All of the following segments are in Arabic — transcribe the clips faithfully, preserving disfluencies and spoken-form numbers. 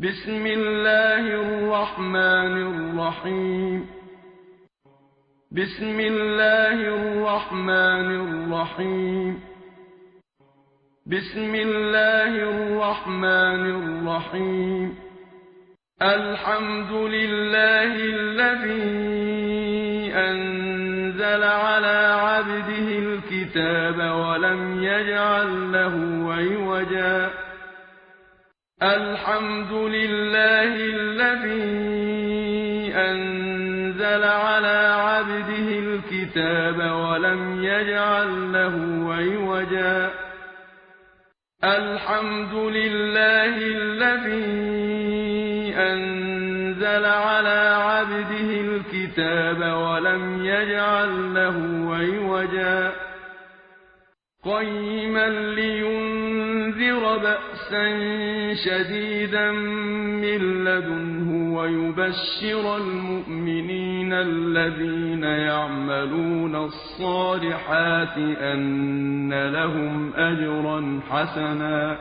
بسم الله الرحمن الرحيم بسم الله الرحمن الرحيم بسم الله الرحمن الرحيم الحمد لله الذي أنزل على عبده الكتاب ولم يجعل له عوجا الحمد لله الذي أنزل على عبده الكتاب ولم يجعل له عوجا الحمد لله الذي أنزل على عبده الكتاب ولم يجعل له عوجا قيما لينذر بأسا شديدا من لدنه ويبشر المؤمنين الذين يعملون الصالحات أن لهم أجرا حسنا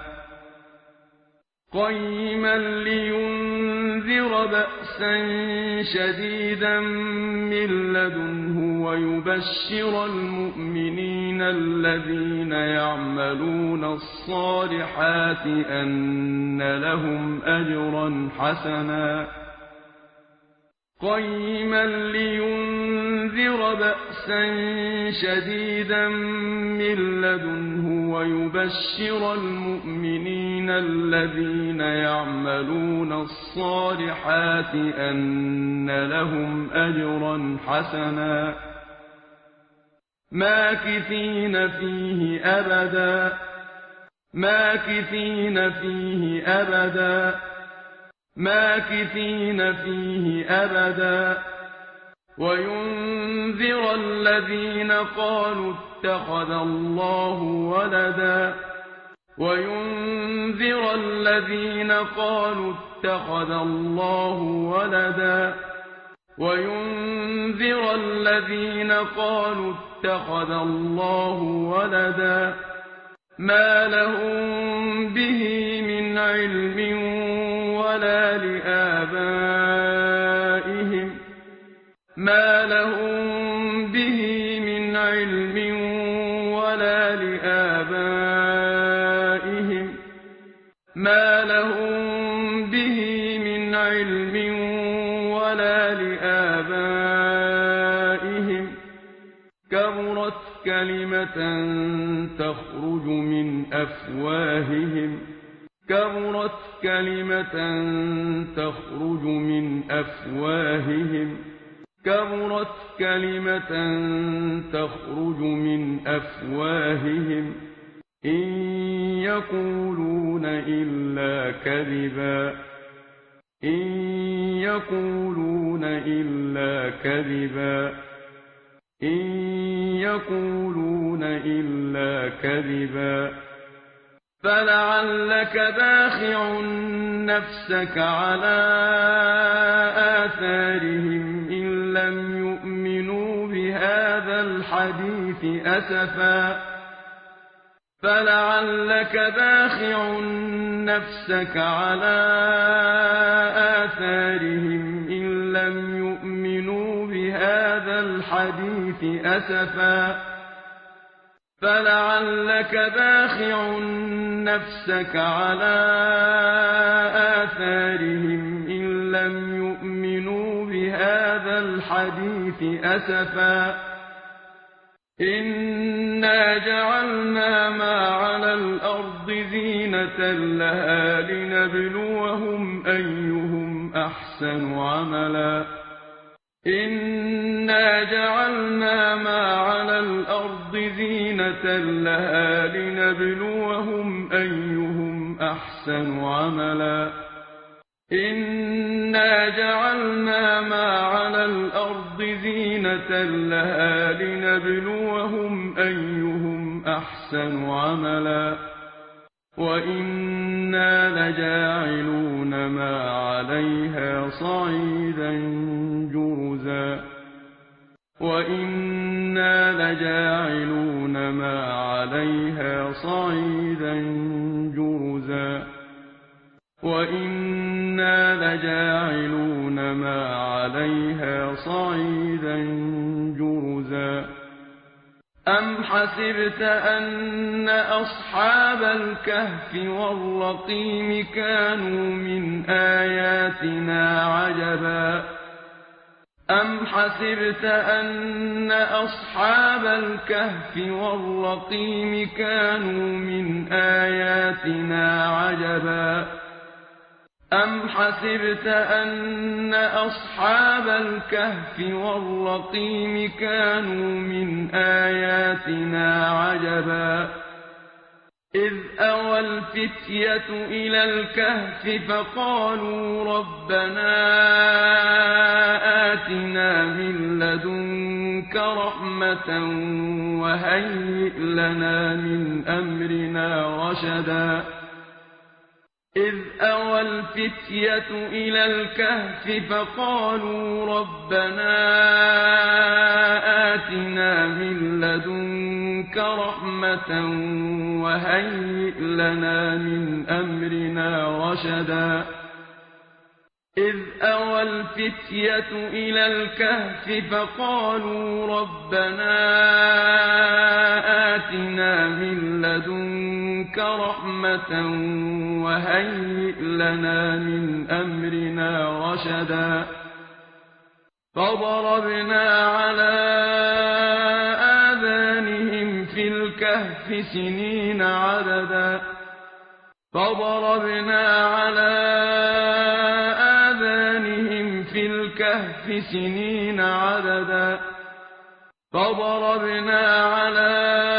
قيما لينذر بأسا شديدا من لدنه ويبشر المؤمنين الذين يعملون الصالحات أن لهم أجرا حسنا قيما لينذر بأسا شديدا من لدنه ويبشر المؤمنين الذين يعملون الصالحات أن لهم أجرا حسنا ماكثين فيه أبدا ماكثين فيه أبدا ماكثين فيه أبدا وينذر الذين قالوا اتخذ الله ولدا وينذر الذين قالوا اتخذ الله ولدا وينذر الذين قالوا اتخذ الله ولدا ما لهم به من علم ولا لآبائهم ما لهم به من علم ولا لآبائهم ما لهم به من علم ولا لآبائهم كبرت كلمة تخرج من أفواههم كبرت كلمة تخرج من أفواههم كبرت كلمة تخرج من أفواههم إن يقولون إلا كذبا إن يقولون إلا كذبا إن يقولون إلا كذبا فلعلك باخع نفسك على آثارهم إن لم يؤمنوا بهذا الحديث أسفا فلعلك باخع نفسك على آثارهم إن لم يؤمنوا بهذا الحديث أسفا فلعلك باخع نفسك على آثارهم إن لم يؤمنوا بهذا الحديث أسفا إنا جعلنا ما على الأرض زينة لها لنبلوهم أيهم أحسن عملا إنا جعلنا ما على الأرض زينة لها لنبلوهم أيهم أحسن عملا إنا جعلنا ما على الأرض زينة لها لنبلوهم أيهم أحسن عملا وإنا لجاعلون ما عليها صعيدا جرزا وإنا لجاعلون ما عليها صعيدا جرزا وَإِنَّا لَجَاعِلُونَ مَا عَلَيْهَا صَعِيدًا جُرُزًا أَمْ حَسِبْتَ أَنَّ أَصْحَابَ الْكَهْفِ وَالرَّقِيمِ كَانُوا مِنْ آيَاتِنَا عَجَبًا أَمْ حَسِبْتَ أَنَّ أَصْحَابَ الْكَهْفِ وَالرَّقِيمِ كَانُوا مِنْ آيَاتِنَا عَجَبًا أَمْ حَسِبْتَ أَنَّ أَصْحَابَ الْكَهْفِ وَالرَّقِيمِ كَانُوا مِنْ آيَاتِنَا عَجَبًا إِذْ أَوَى الْفِتْيَةُ إِلَى الْكَهْفِ فَقَالُوا رَبَّنَا آتِنَا مِن لَّدُنكَ رَحْمَةً وَهَيِّئْ لَنَا مِنْ أَمْرِنَا رَشَدًا إِذْ أَوَى الْفِتْيَةُ إِلَى الْكَهْفِ فَقَالُوا رَبَّنَا آتِنَا مِن لَّدُنكَ رَحْمَةً وَهَيِّئْ لَنَا مِنْ أَمْرِنَا رَشَدًا إِذْ أَوَى الْفِتْيَةُ إِلَى الْكَهْفِ فَقَالُوا رَبَّنَا آتِنَا مِن لَّدُنكَ رَحْمَةً وَهَيِّئْ لَنَا مِنْ أَمْرِنَا رَشَدًا فَضَرَبْنَا عَلَىٰ آذَانِهِمْ فِي الْكَهْفِ سِنِينَ عَدَدًا فَضَرَبْنَا عَلَىٰ آذَانِهِمْ فِي الْكَهْفِ سِنِينَ عَدَدًا فَضَرَبْنَا عَلَىٰ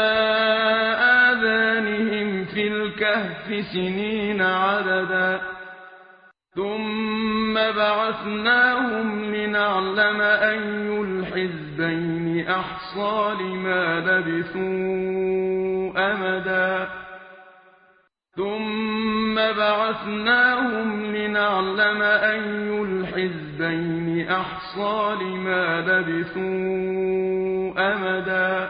آذَانِهِمْ فِي الْكَهْفِ سِنِينَ عَدَدًا ثُمَّ بَعَثْنَاهُمْ لِنَعْلَمَ أَيُّ الْحِزْبَيْنِ أَحْصَىٰ لِمَا لَبِثُوا أَمَدًا ثُمَّ بَعَثْنَاهُمْ لِنَعْلَمَ أَيُّ الْحِزْبَيْنِ أَحْصَىٰ لِمَا لَبِثُوا أَمَدًا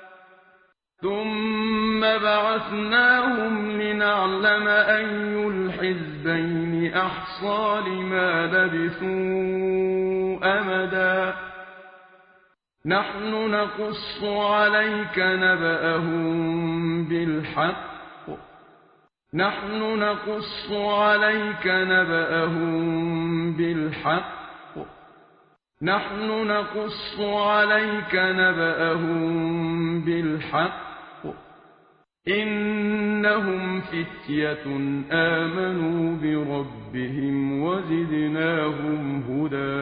ثُمَّ بَعَثْنَاهُمْ لِنَعْلَمَ أَيُّ الْحِزْبَيْنِ أَحْصَىٰ لِمَا لَبِثُوا أَمَدًا نَحْنُ نَقُصُّ عَلَيْكَ نَبَأَهُم بِالْحَقِّ نَحْنُ نَقُصُّ عَلَيْكَ نَبَأَهُم بِالْحَقِّ نَحْنُ نَقُصُّ عَلَيْكَ نَبَأَهُم بِالْحَقِّ إِنَّهُمْ فِتْيَةٌ آمَنُوا بِرَبِّهِمْ وَزِدْنَاهُمْ هُدًى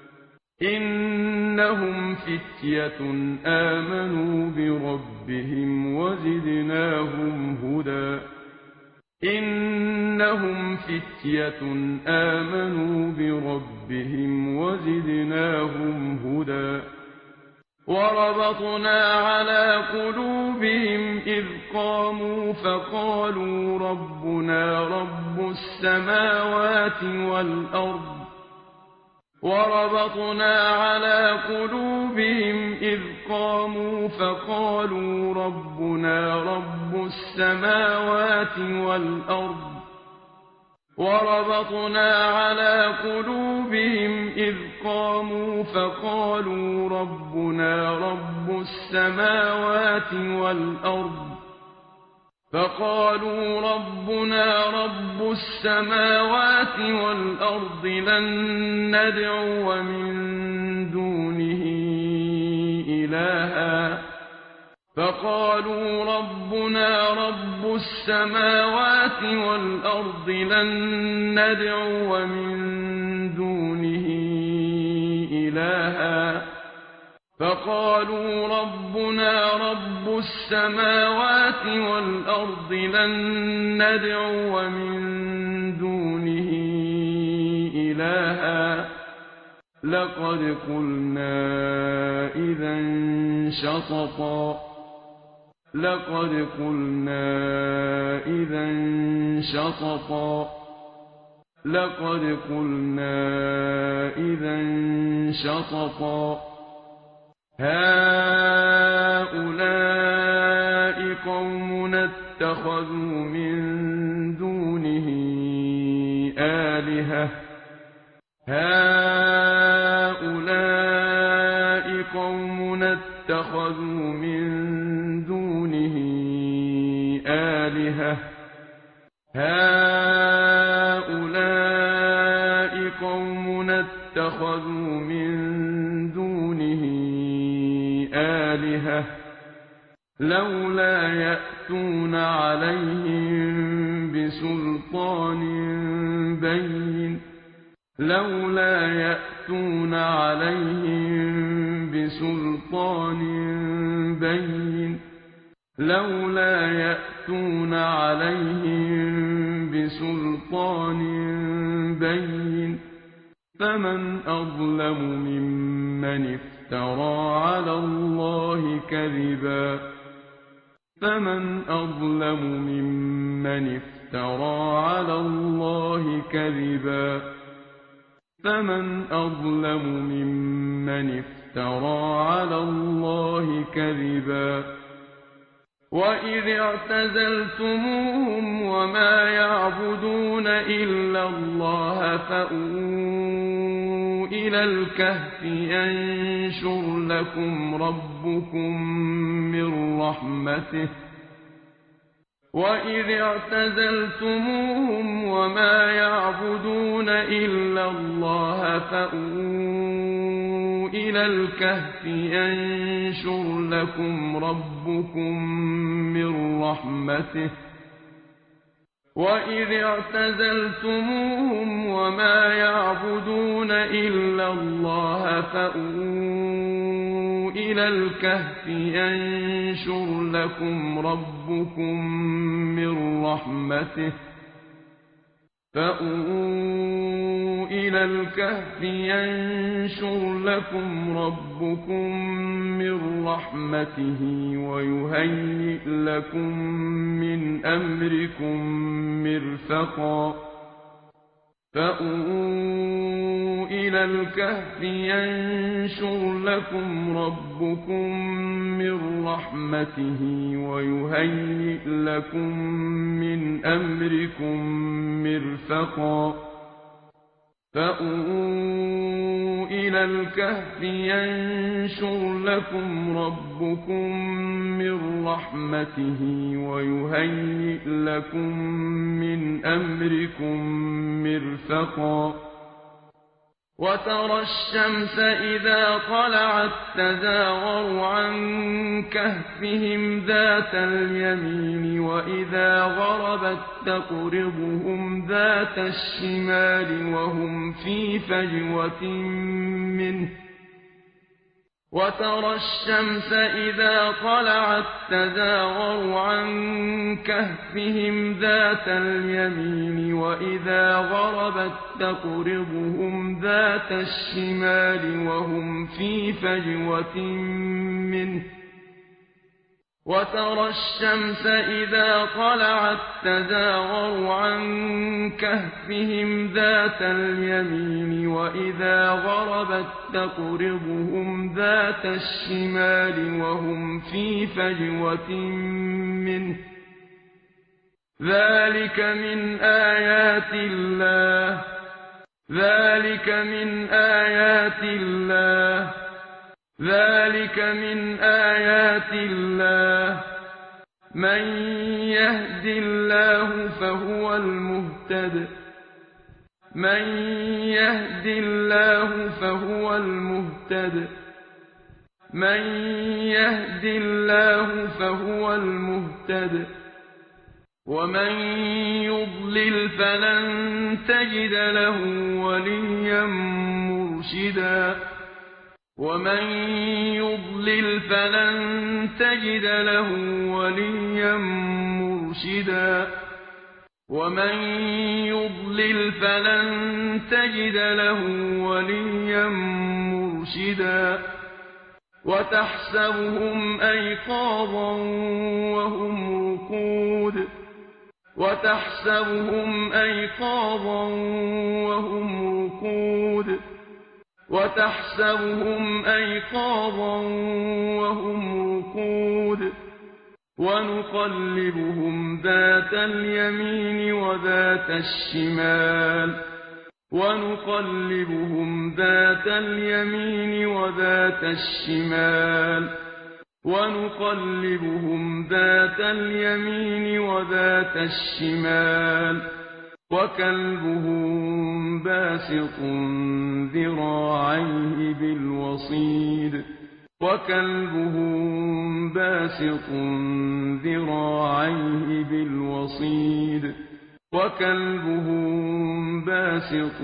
إِنَّهُمْ فِتْيَةٌ آمَنُوا بِرَبِّهِمْ وَزِدْنَاهُمْ هُدًى إِنَّهُمْ فِتْيَةٌ آمَنُوا بِرَبِّهِمْ وَزِدْنَاهُمْ هُدًى وَرَبَطْنَا عَلَىٰ قُلُوبِهِمْ إِذْ قَامُوا فَقَالُوا رَبُّنَا رَبُّ السَّمَاوَاتِ وَالْأَرْضِ وَرَبَطْنَا عَلَىٰ قُلُوبِهِمْ إِذْ قَامُوا فَقَالُوا رَبُّنَا رَبُّ السَّمَاوَاتِ وَالْأَرْضِ وَرَبَطْنَا عَلَىٰ قُلُوبِهِمْ إِذْ قَامُوا فَقَالُوا رَبُّنَا رَبُّ السَّمَاوَاتِ وَالْأَرْضِ فَقَالُوا رَبُّنَا رَبُّ السَّمَاوَاتِ وَالْأَرْضِ لَن نَّدْعُوَ مِن دُونِهِ إِلَٰهًا فَقَالُوا رَبُّنَا رَبُّ السَّمَاوَاتِ وَالْأَرْضِ لَن نَّدْعُوَ مِن دُونِهِ إِلَٰهًا فَقَالُوا رَبُّنَا رَبُّ السَّمَاوَاتِ وَالْأَرْضِ لَن نَّدْعُوَ مِن دُونِهِ إِلَٰهًا لَّقَدْ قُلْنَا إِذًا شَطَطًا لَّقَدْ قُلْنَا إِذًا شَطَطًا لَّقَدْ قُلْنَا إِذًا شَطَطًا هَٰؤُلَاءِ قَوْمُنَا اتَّخَذُوا مِن دُونِهِ آلهة هؤلاء قوم اتخذوا من دونه آلهة هؤلاء قوم اتخذوا من دونه آلهة لولا يأتون عليهم بسلطان بين لولا يأتون عليهم بسلطان بين لولا يأتون عليهم بسلطان بين فمن أظلم ممن افترى على الله كذبا فمن أظلم ممن افترى على الله كذبا فمن أظلم ممن افترى على الله كذبا وإذ اعتزلتموهم وما يعبدون إلا الله فأووا إلى الكهف ينشر لكم ربكم من رحمته وإذ اعتزلتموهم وما يعبدون إلا الله فأووا إلى الكهف ينشر لكم ربكم من رحمته وإذ اعتزلتموهم وما يعبدون إلا الله فأووا إلى الكهف ينشر لكم ربكم من رحمته فأووا إلى الكهف ينشر لكم ربكم من رحمته ويهيئ لكم من أمركم مرفقا فأووا إلى الكهف ينشر لكم ربكم من رحمته ويهيئ لكم من أمركم مرفقا فأووا إلى الكهف ينشر لكم ربكم من رحمته ويهيئ لكم من أمركم مرفقا وترى الشمس إذا طلعت تزاور عن كهفهم ذات اليمين وإذا غربت تقرضهم ذات الشمال وهم في فجوة منه وترى الشمس إذا طلعت تزاور عن كهفهم ذات اليمين وإذا غربت تقرضهم ذات الشمال وهم في فجوة منه وترى الشمس إذا طلعت تزاور عن كهفهم ذات اليمين وإذا غربت تقرضهم ذات الشمال وهم في فجوة منه ذلك من آيات الله ذلك من آيات الله ذلك من آيات الله من يهد الله فهو المهتد من يهد الله فهو المهتد من يهد الله فهو المهتد ومن يضلل فلن تجد له وليا مرشدا ومن يضلل فلن تجد له وليا مرشدا ومن يضلل فلن تجد له وليا مرشدا وتحسبهم أيقاظا وهم رقود وتحسبهم أيقاظا وهم رقود وتحسبهم أيقاظا وهم رقود ونقلبهم ذات اليمين وذات الشمال ونقلبهم ذات اليمين وذات الشمال ونقلبهم ذات اليمين وذات الشمال وكلبهم باسط ذراعيه بالوصيد وكلبهم باسط ذراعيه بالوصيد وكلبهم باسط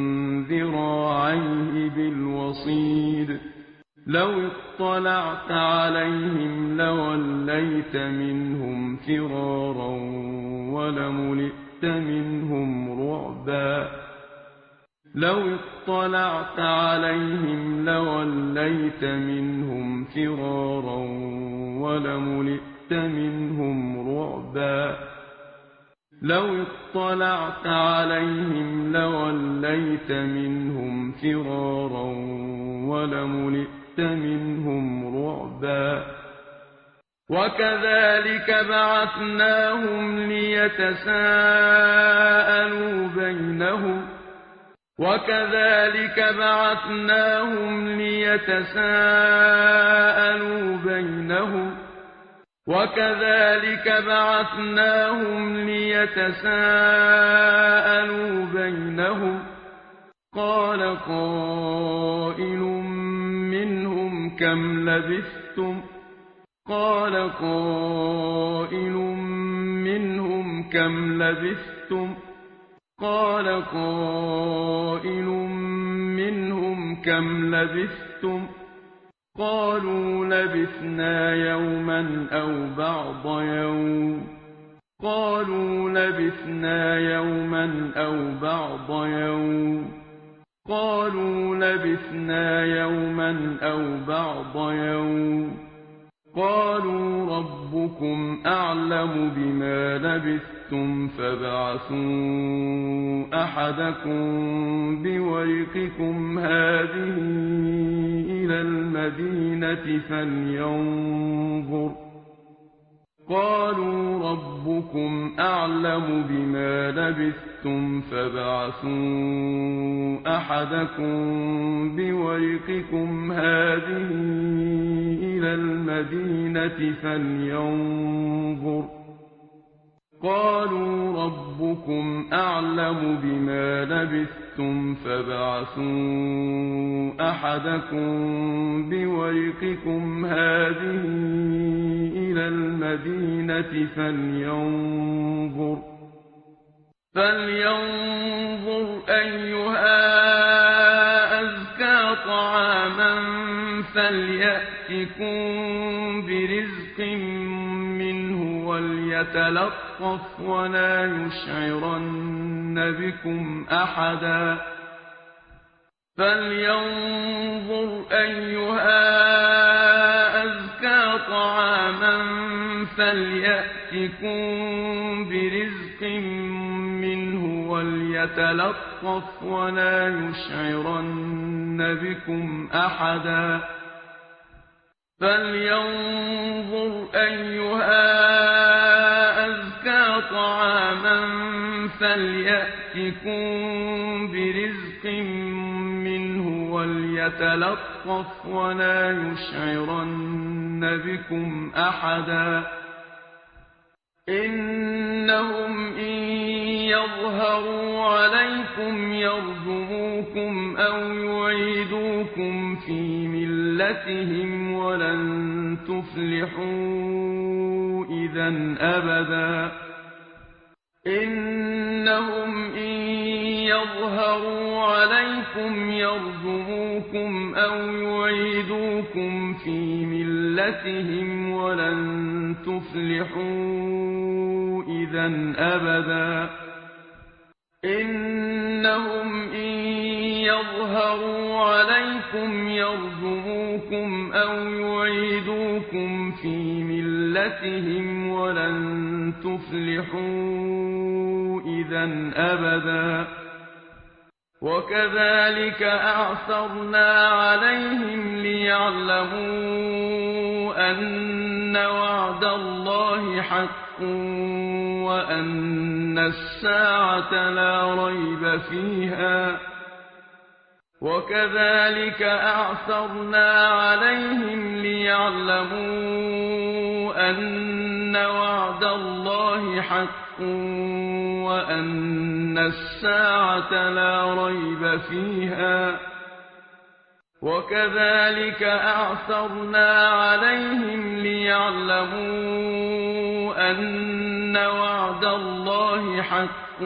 ذراعيه بالوصيد لو اطلعت عليهم لوليت منهم فرارا ولملئت منهم رعبا لو اطلعت عليهم لوليت منهم فرارا ولملئت منهم رعبا لو اطلعت عليهم لوليت منهم فرارا ولملئت منهم رعبا وكذلك بعثناهم ليتساءلوا بينهم وكذلك بعثناهم ليتساءلوا بينهم وكذلك بعثناهم ليتساءلوا بينهم قال قائل منهم كم لبثتم قال قائل منهم كم لبثتم قال قائل منهم كم لبثتم قالوا لبثنا يوما أو بعض يوم قالوا لبثنا يوما أو بعض يوم قالوا لبثنا يوما أو بعض يوم قالوا ربكم أعلم بما لبثتم فابعثوا أحدكم بورقكم هذه إلى المدينة فلينظر قالوا ربكم أعلم بما لبثتم فابعثوا أحدكم بورقكم هذه إلى المدينة فلينظر قالوا ربكم أعلم بما لبثتم فابعثوا أحدكم بورقكم هذه إلى المدينة فلينظر فلينظر أيها أزكى طعاما فليأتكم برزق منه وليتلطف ولا يشعرن بكم أحدا فلينظر أيها أزكى طعاما فليأتكم برزق منه وليتلطف ولا يشعرن بكم أحدا فلينظر أيها أزكى طعاما فليأتكم برزق منه وليتلطف ولا يشعرن بكم أحدا إنهم إن يظهروا عليكم يرجموكم أو يعيدوكم في ملتهم ولن تفلحوا إذا أبدا إنهم إن يظهروا عليكم يرجموكم أو يعيدوكم في ملتهم ولن تفلحوا إذا أبدا إنهم إن يظهروا عليكم يرجموكم أو يعيدوكم في ملتهم ولن تفلحوا إذا أبدا وكذلك أعثرنا عليهم ليعلموا أن وعد الله حق وأن الساعة لا ريب فيها وكذلك أعثرنا عليهم ليعلموا أن وعد الله حق وأن الساعة لا ريب فيها وكذلك أعثرنا عليهم ليعلموا أن وعد الله حق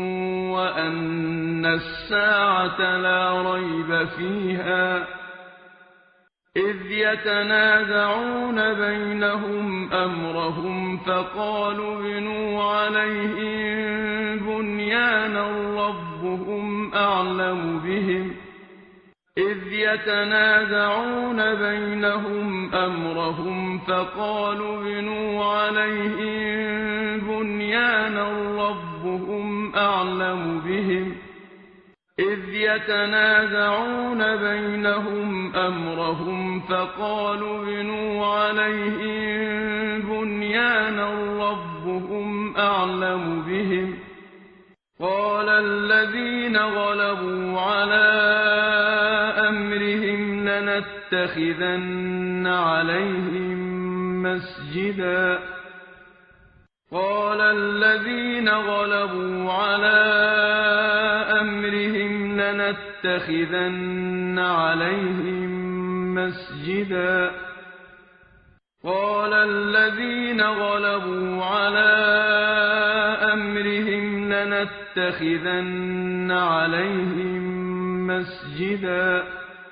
وأن الساعة لا ريب فيها إذ يتنازعون بينهم أمرهم فقالوا ابنوا عليهم بنيانا ربهم أعلم بهم إذ يتنازعون بينهم أمرهم فقالوا ابنوا عليهم بنيانا ربهم أعلم بهم إذ يتنازعون بينهم أمرهم فقالوا ابنوا عليهم بنيانا ربهم أعلم بهم قال الذين غلبوا على أمرهم لنتخذن عليهم مسجدا قال الذين غلبوا على أمرهم لنتخذن عليهم مسجدا قال الذين غلبوا على أمرهم لنتخذن عليهم مسجدا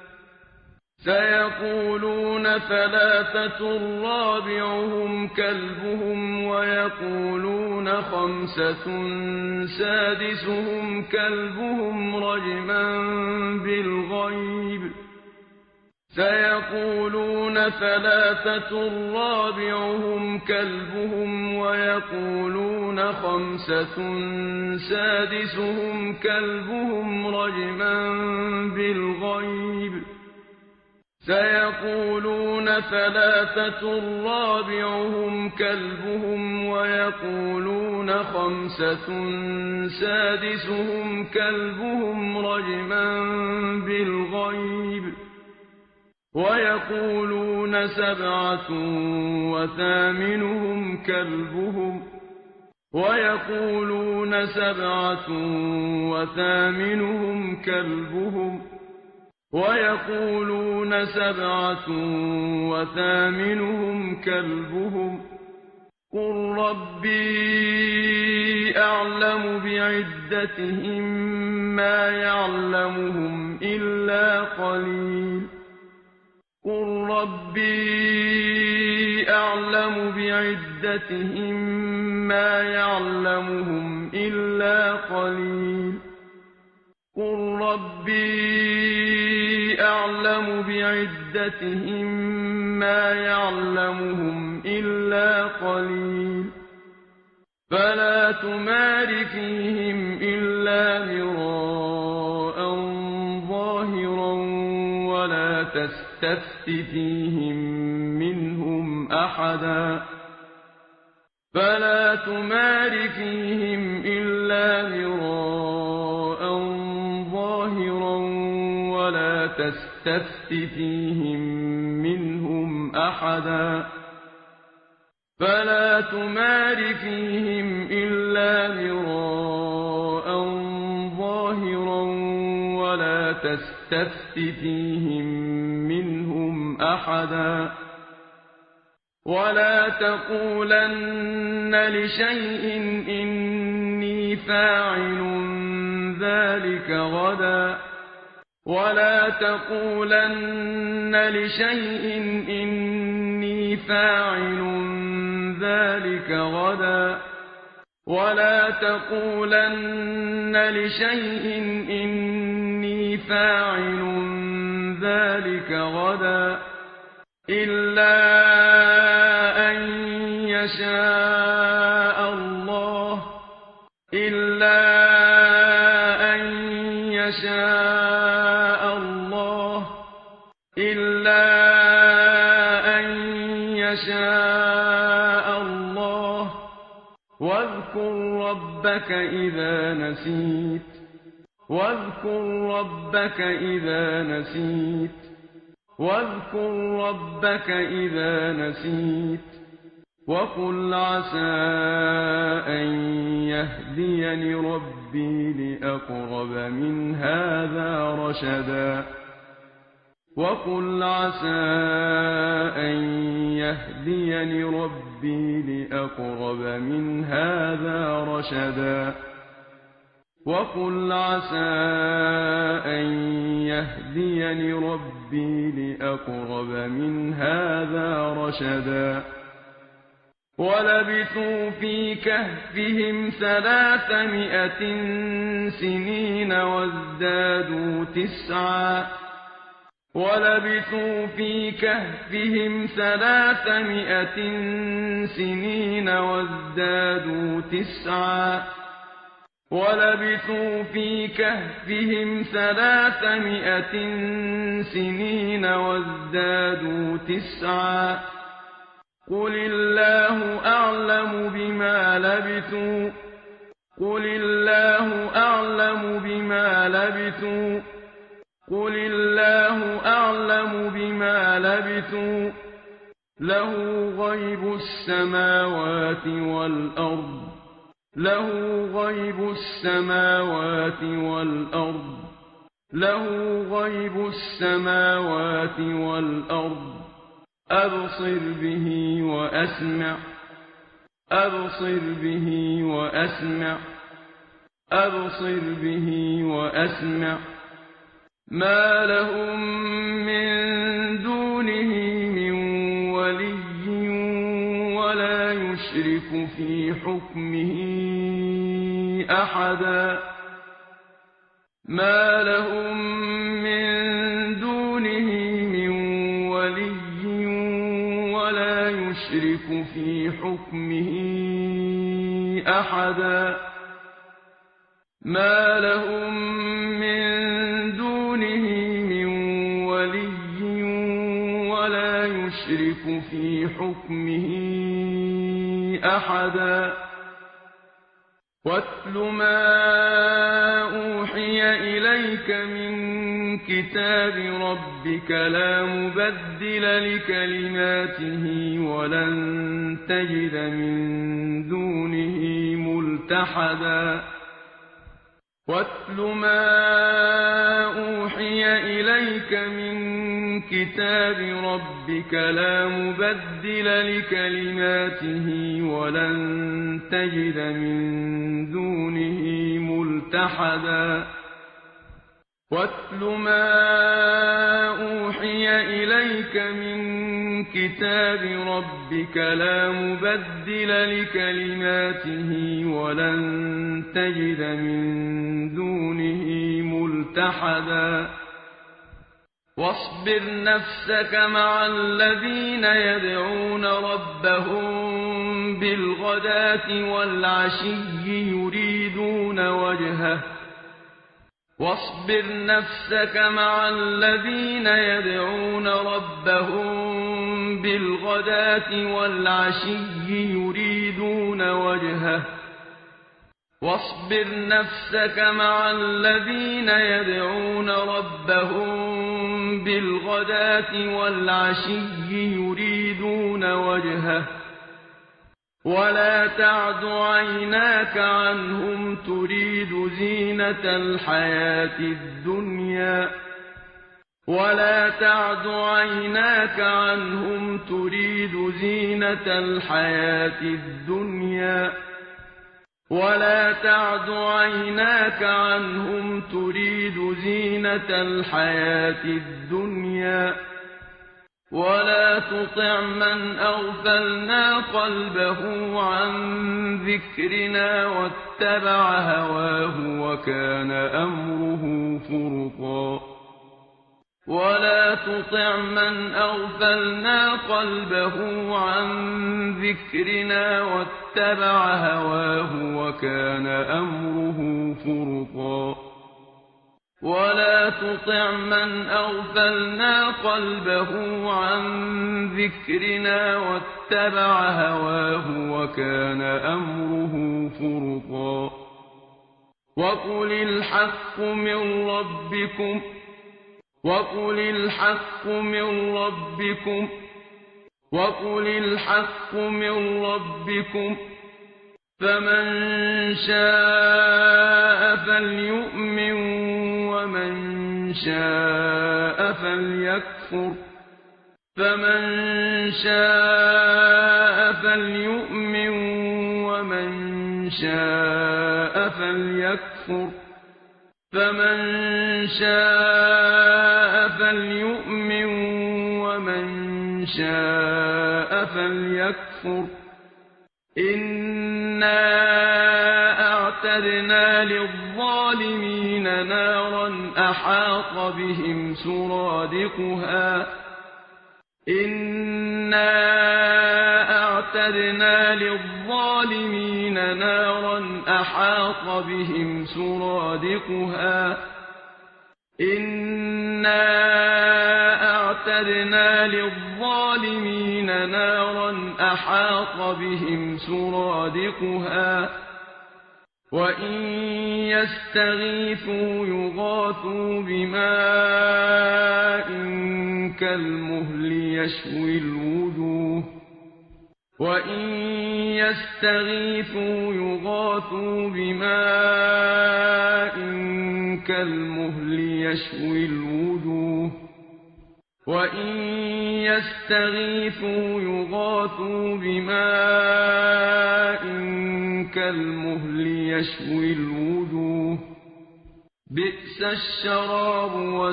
سيقولون ثلاثة رابعهم كلبهم ويقولون خمسة سادسهم كلبهم رجما بالغيب سيقولون ثلاثة رابعهم كلبهم ويقولون خمسة سادسهم كلبهم رجما بالغيب سيقولون ثلاثة رابعهم كلبهم ويقولون خمسة سادسهم كلبهم رجما بالغيب ويقولون سبعة وثامنهم كلبهم ويقولون سبعة وثامنهم كلبهم ويقولون سبعة وثامنهم كلبهم قل ربي أعلم بعدتهم ما يعلمهم إلا قليل قل ربي أعلم بعدتهم ما يعلمهم إلا قليل قل ربي أعلم بعدتهم ما يعلمهم إلا قليل فلا تمار فيهم إلا مراء ظاهرا ولا تستفت فيهم منهم أحدا فلا تمار فيهم إلا مراء ظاهرا ولا تستفت فيهم منهم أحدا فلا تمار فيهم إلا مراء ظاهرا ولا تستفت فيهم منهم أحدا ولا تقولن لشيء إني فاعل ذلك غدا ولا تقولن لشيء إني فاعل ذلك غدا ولا تقولن لشيء إني فاعل ذلك غدا إلا أن يشاء الله إلا أن يشاء الله إلا أن يشاء الله واذكر ربك إذا نسيت واذكر ربك إذا نسيت واذكر ربك إذا نسيت وقل عسى أن يهديني ربي لأقرب من هذا رشدا وقل عسى أن يهديني ربي لأقرب من هذا رشدا وقل عسى أن يهديني ربي لأقرب من هذا رشدا ولبثوا في كهفهم ثلاثمائة سنين وازدادوا تسعا ولبثوا في كهفهم ثلاثمائة سنين وازدادوا تسعا ولبثوا في كهفهم ثلاثمائة سنين وازدادوا تسعا قل الله أعلم بما لبثوا قل الله أعلم بما لبثوا قل الله أعلم بما لبثوا له غيب السماوات والأرض له غيب السماوات والأرض له غيب السماوات والأرض أبصر به وأسمع أبصر به وأسمع أبصر به وأسمع ما لهم من دونه من ولي ولا يشرك في حكمه أحدا ما لهم من دونه من ولي ولا يشرك في حكمه أحدا ما لهم من دونه من ولي ولا يشرك في حكمه أحدا واتل ما أوحي إليك من كتاب ربك لا مبدل لكلماته ولن تجد من دونه ملتحدا واتل ما أوحي إليك من كتاب ربك لا مبدل لكلماته ولن تجد من دونه ملتحدا واتل ما أوحي إليك من كتاب ربك لا مبدل لكلماته ولن تجد من دونه ملتحدا واصبر نفسك مع الذين يدعون ربهم بالغداة والعشي يريدون وجهه واصبر نفسك مع الذين يدعون ربهم بالغداة والعشي يريدون وجهه واصبر نفسك مع الذين يدعون ربهم بالغداة والعشي يريدون وجهه ولا تعد عيناك عنهم تريد زينة الحياة الدنيا ولا تعد عيناك عنهم تريد زينة الحياة الدنيا ولا تعد عيناك عنهم تريد زينة الحياة الدنيا ولا تطع من أغفلنا قلبه عن ذكرنا واتبع هواه وكان أمره فرطا ولا تطع من أغفلنا قلبه عن ذكرنا واتبع هواه وكان أمره فرطا ولا تطع من أغفلنا قلبه عن ذكرنا واتبع هواه وكان أمره فرطا وقل الحق من ربكم وقل الحق من ربكم وقل الحق من ربكم فمن شاء فليؤمن ومن شاء فليكفر فمن شاء فليؤمن ومن شاء فليكفر فمن شاء فليؤمن ومن شاء فليكفر إنا أعتدنا للظالمين نارا أحاط بهم سرادقها إنا أعتدنا للظالمين نارا أحاط بهم سرادقها إنا أعتدنا للظالمين نارا أحاط بهم سرادقها وإن يستغيثوا يغاثوا بماء كالمهل يشوي الوجوه وإن يستغيثوا يغاثوا بماء كالمهل يشوي الوجوه وإن يستغيثوا يغاثوا بماء كالمهل يشوي الوجوه بئس الشراب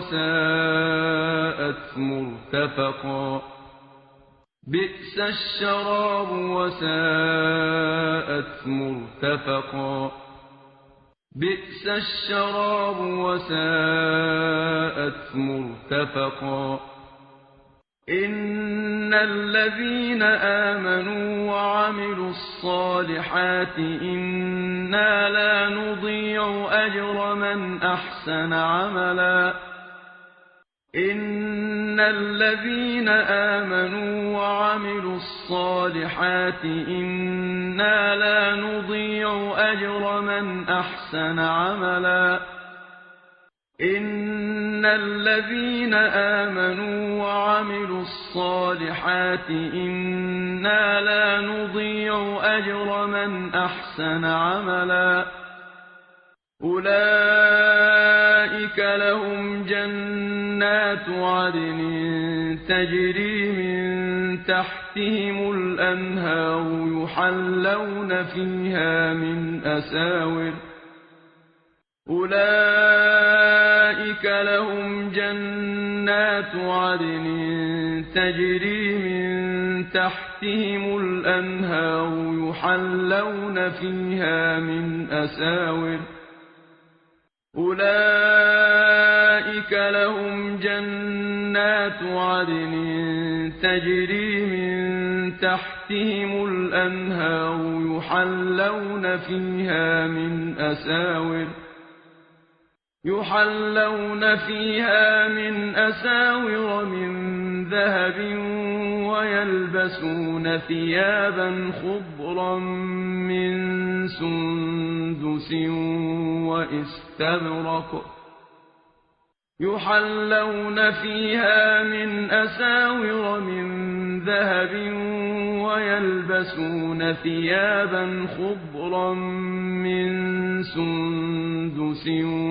وساءت مرتفقا بئس الشراب وساءت مرتفقا بئس الشراب وساءت مرتفقا إن الذين آمنوا وعملوا الصالحات إنا لا نضيع أجر من أحسن عملا إن الذين آمنوا وعملوا الصالحات إنا لا نضيع أجر من أحسن عملا إن الذين آمنوا وعملوا الصالحات إنا لا نضيع أجر من أحسن عملا أولئك لهم جنات عدن تجري من تحتهم الأنهار يحلون فيها من أساور أولئك لهم جنات عدن تجري من تحتهم الأنهار يحلون فيها من أساور أولئك لهم جنات عدن تجري من تحتهم الأنهار يحلون فيها من أساور يحلون فيها من أساور من ذهب ويلبسون ثيابا خضرا من سندس وإستبرق يحلون فيها من أساور من ذهب ويلبسون ثيابا خضرا من سندس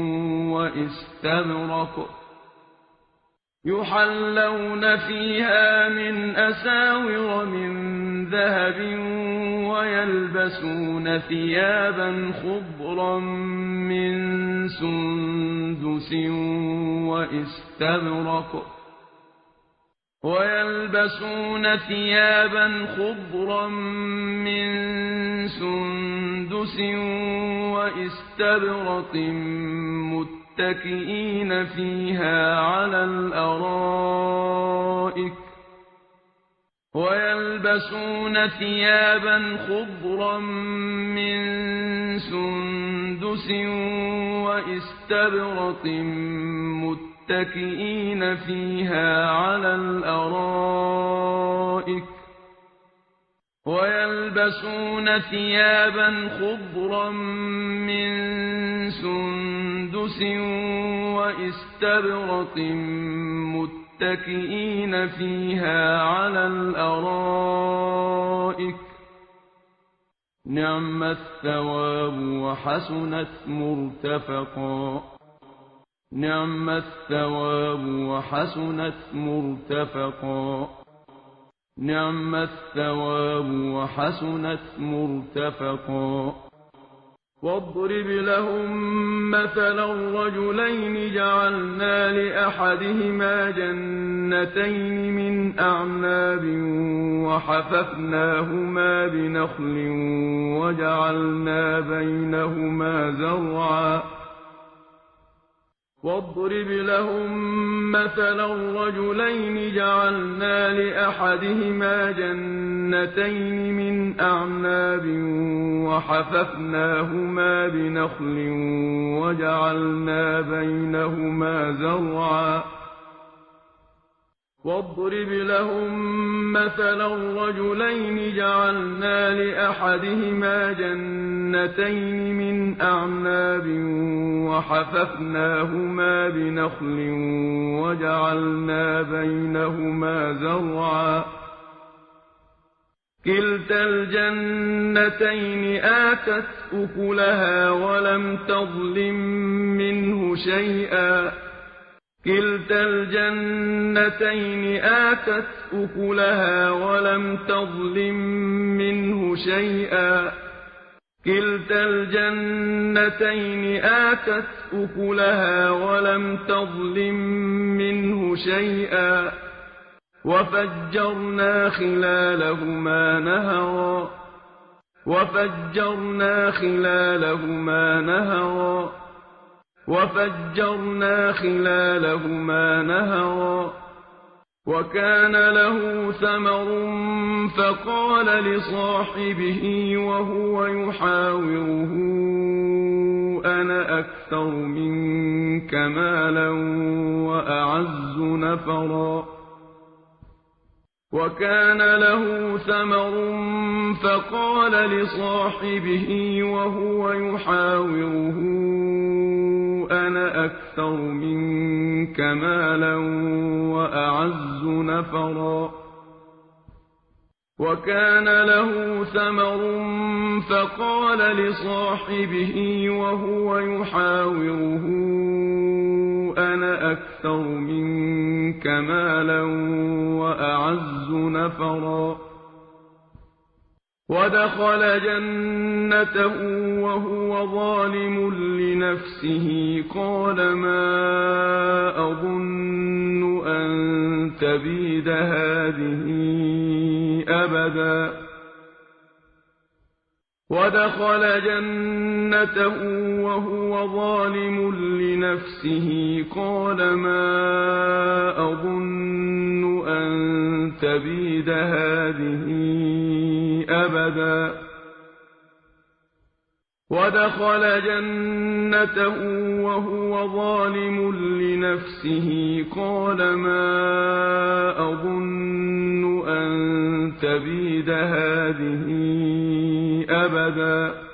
وإستبرق يحلون فيها من أساور من ذهب ويلبسون ثيابا خضرا من سندس وإستبرق ويلبسون ثيابا خضرا من سندس وإستبرق متكئين فيها على الأرائك ويلبسون ثيابا خضرا من سندس وإستبرق متكئين فيها على الأرائك ويلبسون ثيابا خضرا من سندس وإستبرق متكئين فيها على الأرائك نعم الثواب وحسنت مرتفقا نعم الثواب وحسنت مرتفقا نعم الثواب وحسنت مرتفقا واضرب لهم مثلا رجلين جعلنا لأحدهما جنتين من أعناب وحففناهما بنخل وجعلنا بينهما زرعا واضرب لهم مثلا رجلين جعلنا لأحدهما جنتين من أعناب وحففناهما بنخل وجعلنا بينهما زرعا واضرب لهم مثلا رجلين جعلنا لأحدهما جنتين من أعناب وحففناهما بنخل وجعلنا بينهما زرعا كلتا الجنتين آتت أكلها ولم تظلم منه شيئا كلتا الجنتين آتت أكلها ولم تظلم منه شيئا كلتا الجنتين آتت أكلها ولم تظلم منه شيئا وفجرنا خلالهما نهرا وفجرنا خلالهما نهرا وفجرنا خلالهما نهرا وكان له ثمر فقال لصاحبه وهو يحاوره أنا أكثر منك مالا وأعز نفرا وكان له ثمر فقال لصاحبه وهو يحاوره أنا أكثر منك مالا وأعز نفرا وكان له ثمر فقال لصاحبه وهو يحاوره أنا أكثر منك مالا وأعز نفرا ودخل جنته وهو ظالم لنفسه قال ما أظن أن تبيد هذه أبدا ودخل جنته وهو ظالم لنفسه قال ما أظن أن تبيد هذه أبدا ودخل جنته وهو ظالم لنفسه قال ما أظن أن تبيد هذه أبدا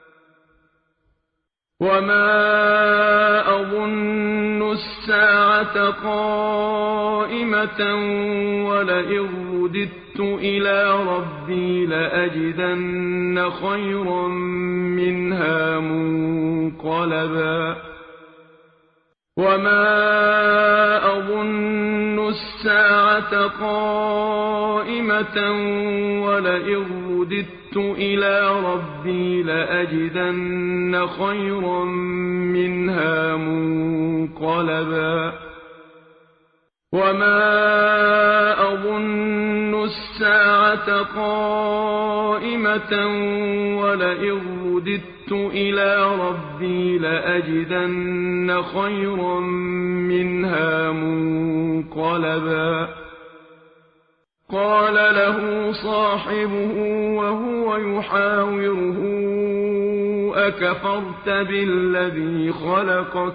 وما أظن الساعة قائمة ولئن رددت إلى ربي لأجدن خيرا منها منقلبا وما أظن الساعة قائمة ولئن رددت إلى ربي لأجدن خيرا منها منقلبا وما أظن الساعة قائمة ولئن رددت إلى ربي لأجدن خيرا منها منقلبا قال له صاحبه وهو يحاوره أكفرت بالذي خلقك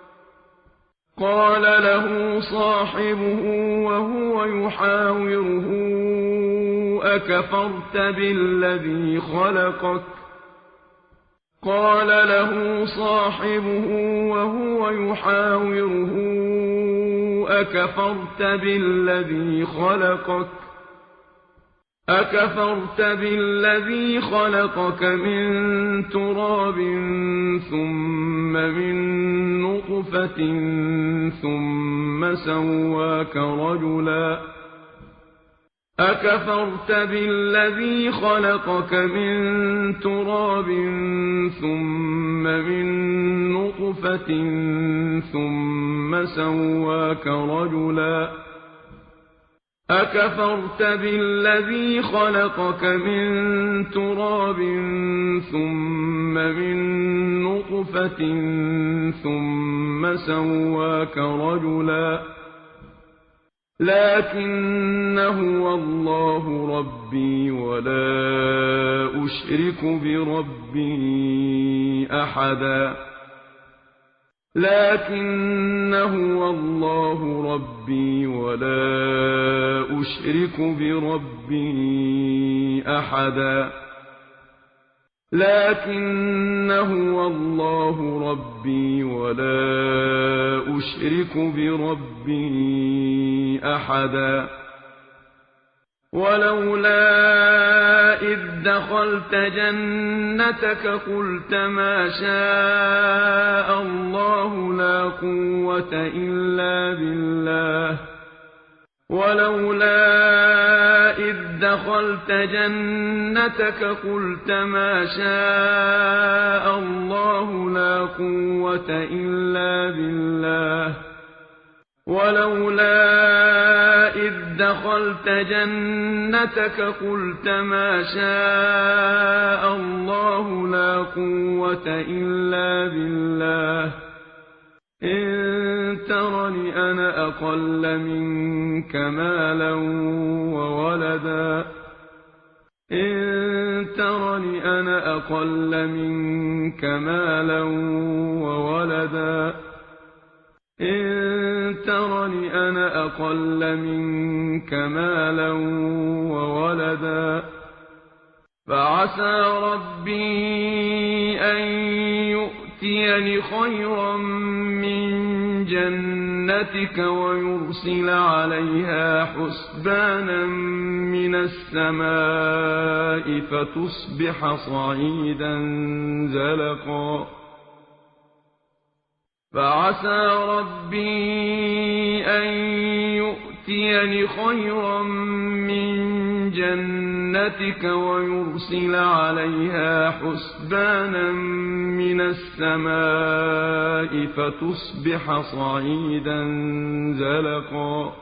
قال له صاحبه وهو يحاوره أكفرت بالذي خلقك قال له صاحبه وهو يحاوره أكفرت بالذي خلقك أكفرت بالذي خلقك من تراب ثم من نطفة ثم سواك رجلا أكفرت بالذي خلقك من تراب ثم من نطفة ثم سواك رجلا أكفرت بالذي خلقك من تراب ثم من نطفة ثم سواك رجلا لكن هو الله ربي ولا أشرك بربي أحدا لكن هو الله ربي ولا أشرك بربي أحدا لكن هو الله ربي ولا أشرك بربي أحدا ولولا إذ دخلت جنتك قلت ما شاء الله لا قوة إلا بالله ولولا إذ دخلت جنتك قلت ما شاء الله لا قوة إلا بالله ولولا إذ دخلت جنتك قلت ما شاء الله لا قوة إلا بالله إن ترني أنا أقل منك مالا وولدا إن ترني أنا أقل منك مالا وولدا إن ترني أنا أقل منك مالا وولدا فعسى ربي أن يؤتيني خيرا من جنتك ويرسل عليها حسبانا من السماء فتصبح صعيدا زلقا فعسى ربي أن يؤتيني خيرا من جنتك ويرسل عليها حسبانا من السماء فتصبح صعيدا زلقا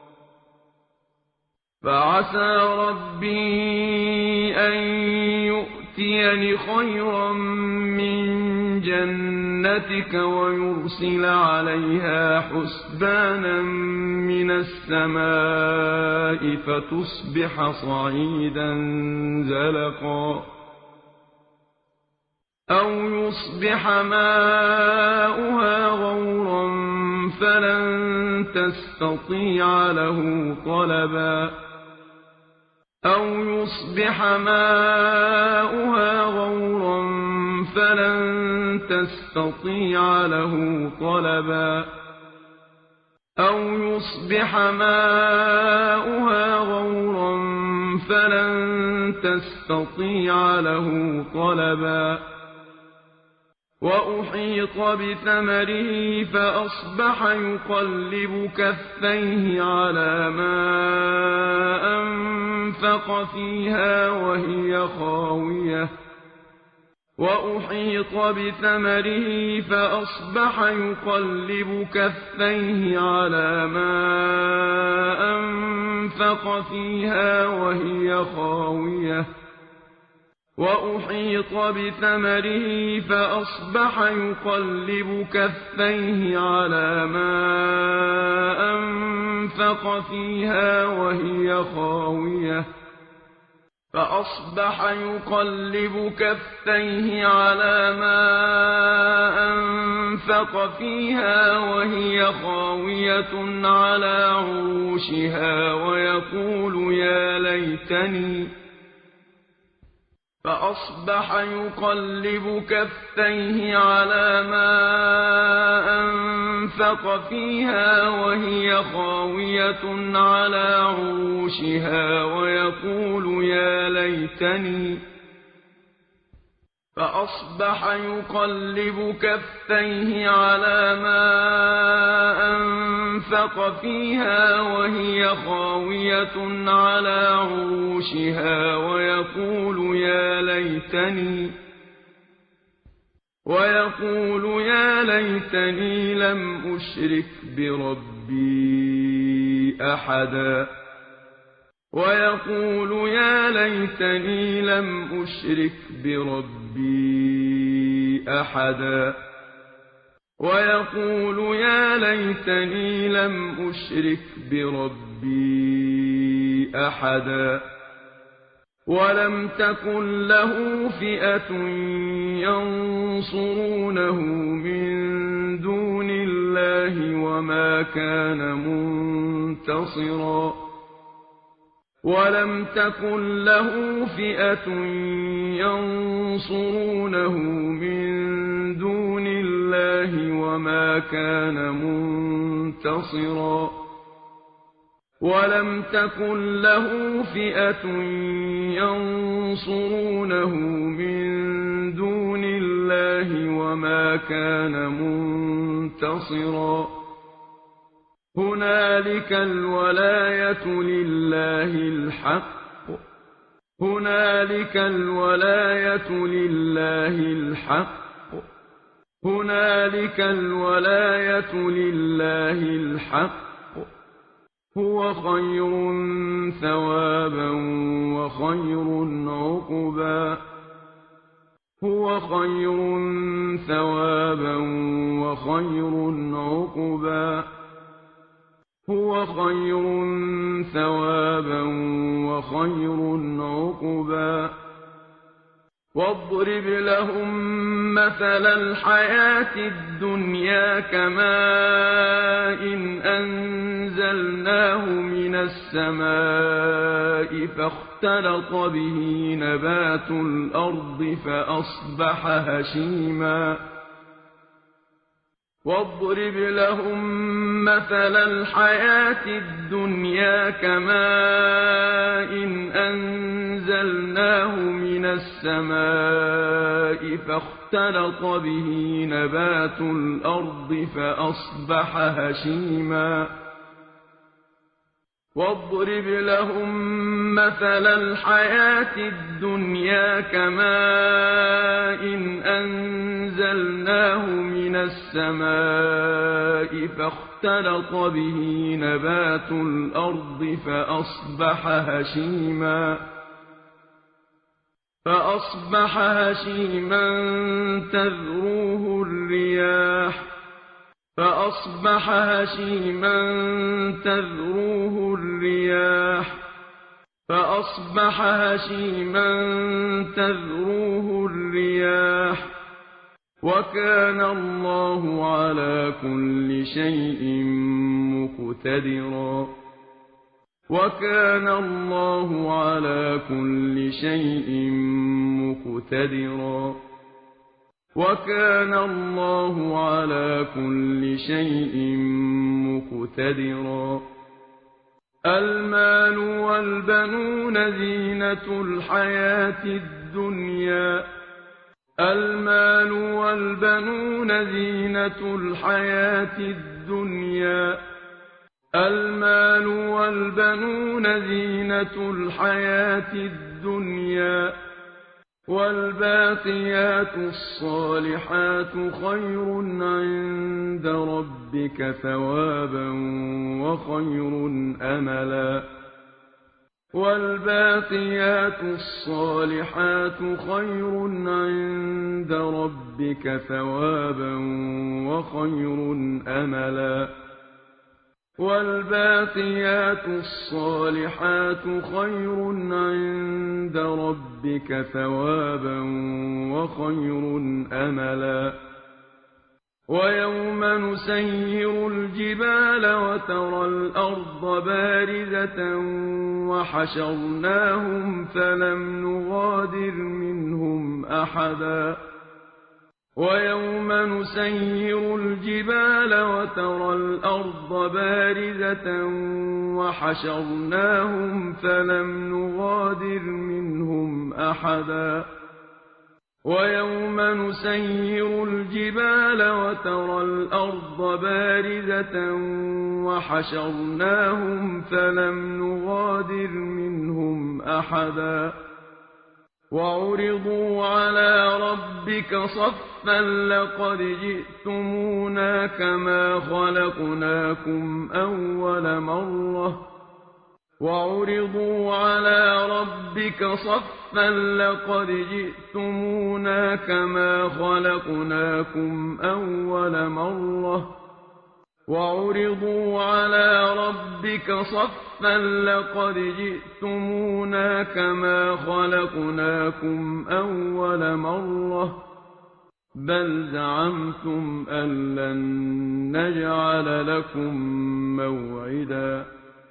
فعسى ربي أن يؤتيني خيرا من جنتك ويرسل عليها حسبانا من السماء فتصبح صعيدا زلقا أو يصبح ماؤها غورا فلن تستطيع له طلبا أو يصبح ماؤها غورا فلن تستطيع له طلبا أو يصبح ماؤها غورا فلن تستطيع له طلبا وأحيط بثمره فأصبح يقلب كفيه على ما أنفق فيها وهي خاوية وأحيط بثمره فأصبح يقلب كفيه على ما أنفق فيها وهي خاوية وأحيط بثمره فأصبح يقلب كفيه على ما أنفق فيها وهي خاوية فأصبح يقلب كفيه على ما أنفق فيها وهي خاوية على عروشها ويقول يا ليتني فأصبح يقلب كفيه على ما أنفق فيها وهي خاوية على عروشها ويقول يا ليتني فأصبح يقلب كفيه على ما أنفق فيها وهي خاوية على عروشها ويقول يا ليتني ويقول يا ليتني لم أشرك بربي أحدا ويقول يا ليتني لم أشرك بربي أحدا ويقول يا ليتني لم أشرك بربي أحدا ولم تكن له فئة ينصرونه من دون الله وما كان منتصرا ولم تكن له فئة ينصرونه من دون الله وما كان منتصرا ولم تكن له فئة ينصرونه من دون الله وما كان منتصرا هنالك الولاية لله الحق هنالك الولاية لله الحق هنالك الولاية لله الحق هو خير ثوابا وخير عقبا هو خير ثوابا وخير عقبا هو خير ثوابا وخير عقبا واضرب لهم مثل الحياة الدنيا كماء إن أنزلناه من السماء فاختلط به نبات الأرض فأصبح هشيما واضرب لهم مثل الحياة الدنيا كماء إن أنزلناه من السماء فاختلط به نبات الأرض فأصبح هشيما واضرب لهم مثل الحياة الدنيا كماء إن أنزلناه من السماء فاختلط به نبات الأرض فأصبح هشيما فأصبح هشيما تذروه الرياح فأصبح هشيما تذروه الرياح فأصبح هشيما تذروه الرياح وكان الله على كل شيء مقتدرا وكان الله على كل شيء مقتدرا وكان الله على كل شيء مقتدرا المال والبنون زينة الحياة الدنيا المال والبنون زينة الحياة الدنيا المال والبنون زينة الحياة الدنيا والباقيات الصالحات خير عند ربك ثوابا وخير أملا والباقيات الصالحات خير عند ربك ثوابا وخير أملا والباقيات الصالحات خير عند ربك ثوابا وخير أملا ويوم نسير الجبال وترى الأرض بارزة وحشرناهم فلم نغادر منهم أحدا ويوم نسير الجبال وترى الأرض بارزة وحشرناهم فلم نغادر منهم أحدا ويوم نسير الجبال وترى الأرض بارزة وحشرناهم فلم نغادر منهم أحدا وعرضوا على ربك صفا لقد جئتمونا كما خلقناكم أول مرة وعرضوا على ربك صفا لقد جئتمونا كما خلقناكم أول مرة وعرضوا على ربك صفا لقد جئتمونا كما خلقناكم أول مرة بل زعمتم أن لن نجعل لكم موعدا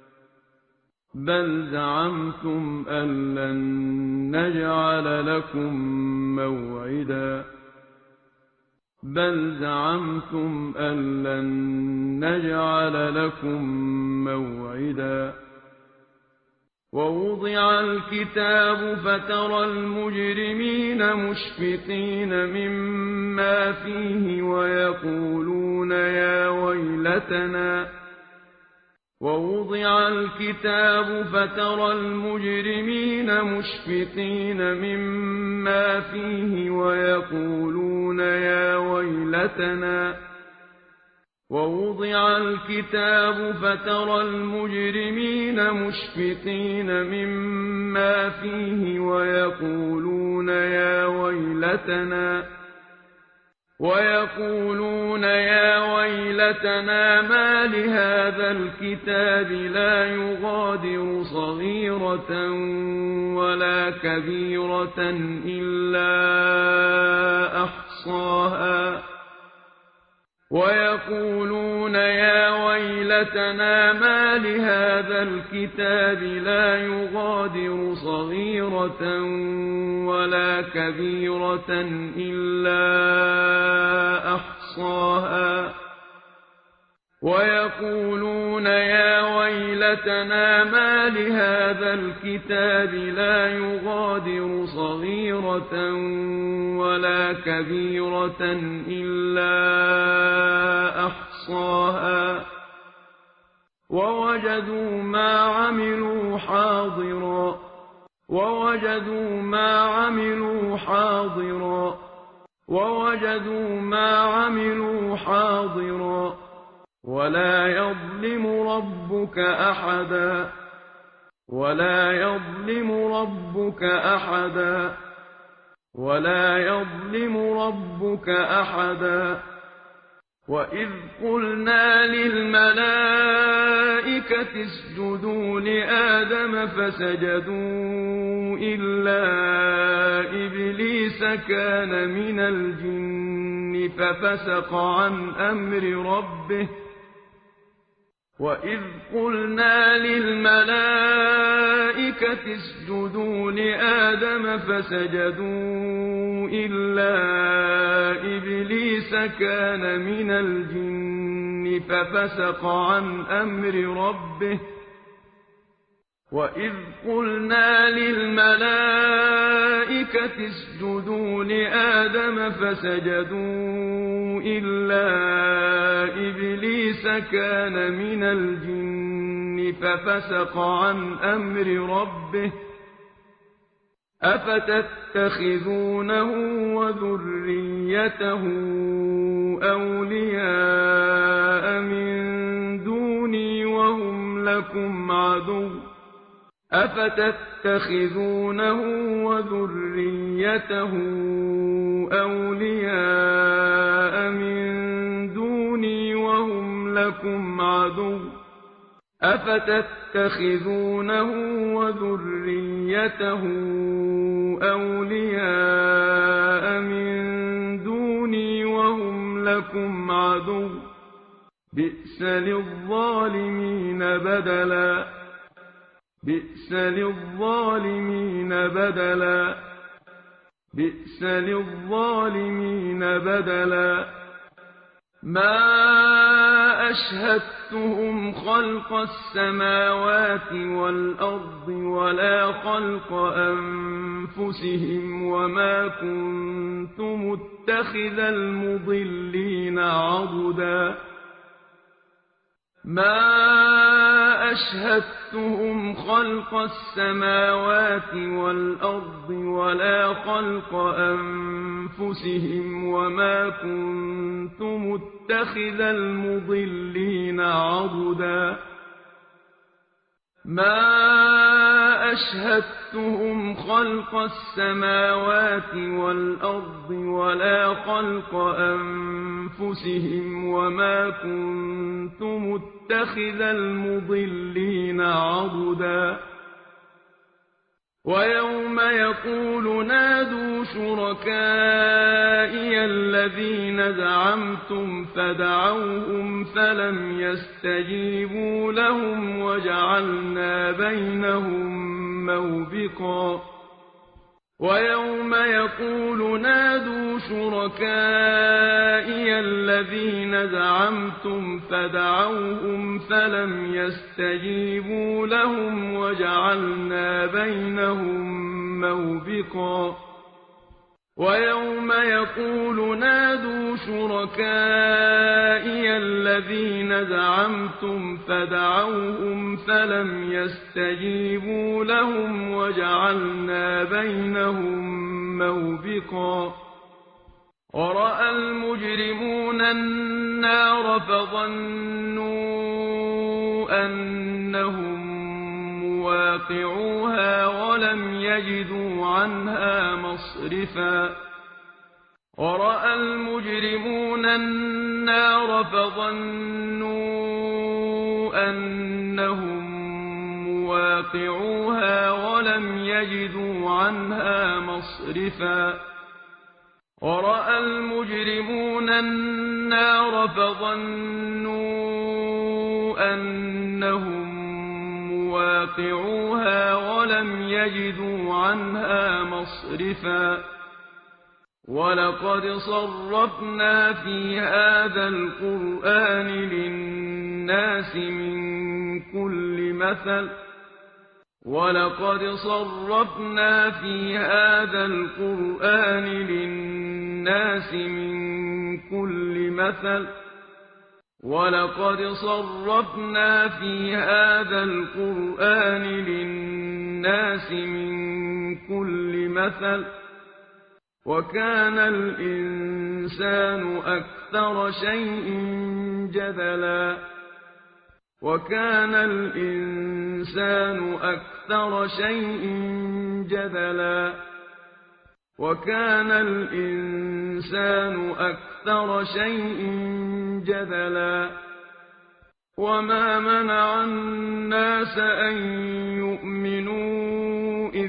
بل زعمتم أن لن نجعل لكم موعدا بل زعمتم أن لن نجعل لكم موعدا ووضع الكتاب فترى المجرمين مشفقين مما فيه ويقولون يا ويلتنا ووضع الكتاب فترى المجرمين مشفقين مما فيه ويقولون يا ويلتنا ووضع الكتاب فترى المجرمين مشفقين مما فيه ويقولون يا ويلتنا ويقولون يا ويلتنا ما لهذا الكتاب لا يغادر صغيرة ولا كبيرة إلا أحصاها ويقولون يا ويلتنا ما لهذا الكتاب لا يغادر صغيرة ولا كبيرة إلا أحصاها ويقولون يا ويلتنا ما لهذا الكتاب لا يغادر صغيرة ولا كبيرة إلا أحصاها ووجدوا ما عملوا حاضرا ووجدوا ما عملوا حاضرا ووجدوا ما عملوا حاضرا ولا يظلم ربك أحدا ولا يظلم ربك أحدا ولا يظلم ربك أحدا وإذ قلنا للملائكة اسجدوا لآدم فسجدوا إلا إبليس كان من الجن ففسق عن أمر ربه وإذ قلنا للملائكة اسجدوا لآدم فسجدوا إلا إبليس كان من الجن ففسق عن أمر ربه وإذ قلنا للملائكة اسجدوا لآدم فسجدوا إلا إبليس كان من الجن ففسق عن أمر ربه أفتتخذونه وذريته أولياء من دوني وهم لكم عدو أفتتخذونه وذريته أولياء من دوني وهم لكم عدو أفتتخذونه وذريته أولياء من دوني وهم لكم عدو بئس للظالمين بدلا بئس للظالمين بدلا بئس للظالمين بدلا ما أشهدتهم خلق السماوات والأرض ولا خلق أنفسهم وما كنت متخذ المضلين عضدا ما أشهدتهم خلق السماوات والأرض ولا خلق أنفسهم وما كنت متخذ المضلين عضدا ما أشهدتهم خلق السماوات والأرض ولا خلق أنفسهم وما كنت متخذ المضلين عضدا ويوم يقول نادوا شركائي الذين زعمتم فدعوهم فلم يستجيبوا لهم وجعلنا بينهم موبقا ويوم يقول نادوا شركائي الذين زعمتم فدعوهم فلم يستجيبوا لهم وجعلنا بينهم موبقا ويوم يقول نادوا شركائي الذين زعمتم فدعوهم فلم يستجيبوا لهم وجعلنا بينهم موبقا ورأى المجرمون النار فظنوا أنهم مواقعوها ولم يجدوا عنها مصرفا ورأى المجرمون النار فظنوا أنهم مواقعوها ولم يجدوا عنها مصرفا ورأى المجرمون النار فظنوا أنهم مواقعوها ولم يجدوا عنها مصرفا ولقد صرفنا في هذا القرآن للناس من كل مثل ولقد صرفنا في هذا القرآن للناس من كل مثل ولقد صرفنا في هذا القرآن للناس من كل مثل وكان الإنسان أكثر شيء جدلا وكان الإنسان أكثر شيء جدلا وكان الإنسان أكثر شيء جدلا وما منع الناس أن يؤمنوا إذ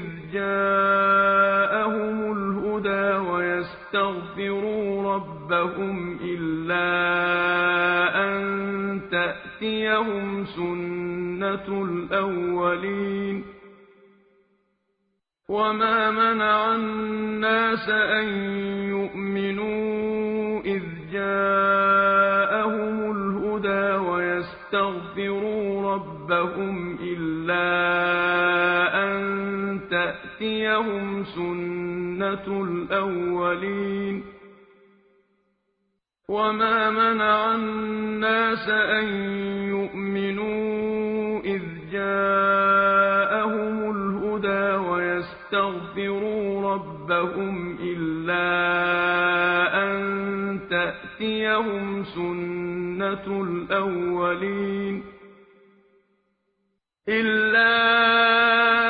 جاءهم الهدى ويستغفروا ربهم إلا أن تأتيهم سنة الأولين وما منع الناس أن يؤمنوا إذ جاءهم الهدى ويستغفروا ربهم إلا أن تأتيهم سنة الأولين وما منع الناس أن يؤمنوا إذ جاءهم الهدى ويستغفروا ربهم إلا أن تأتيهم سنة الأولين إلا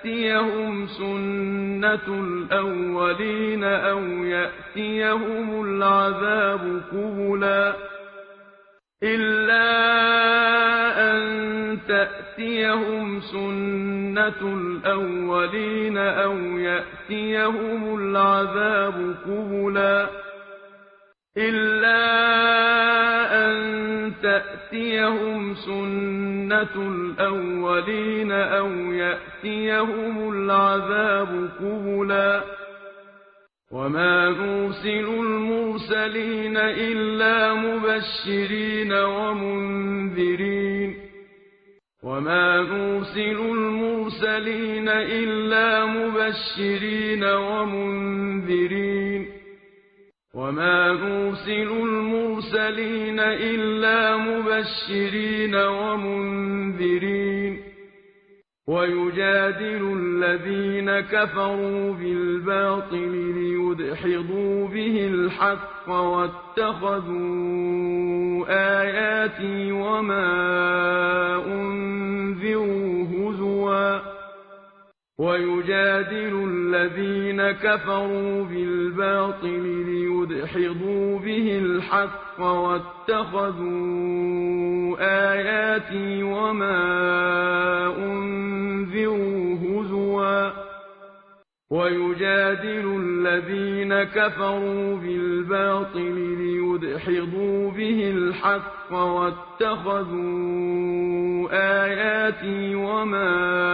تأتيهم سنة الأولين أو يأتيهم العذاب قبلا إلا أن تأتيهم سنة الأولين أو يأتيهم العذاب قبلا إلا أن تأتيهم سنة الأولين أو يأتيهم العذاب قبلا وما نرسل المرسلين إلا مبشرين ومنذرين وما نرسل المرسلين إلا مبشرين ومنذرين وما نرسل المرسلين إلا مبشرين ومنذرين ويجادل الذين كفروا بالباطل ليدحضوا به الحق واتخذوا آياتي وما أنذروا هزوا ويجادل الذين كفروا بالباطل ليدحضوا به الحق واتخذوا آياتي وما أنذروا هزوا ويجادل الذين كفروا بالباطل ليدحضوا به الحق واتخذوا آياتي وما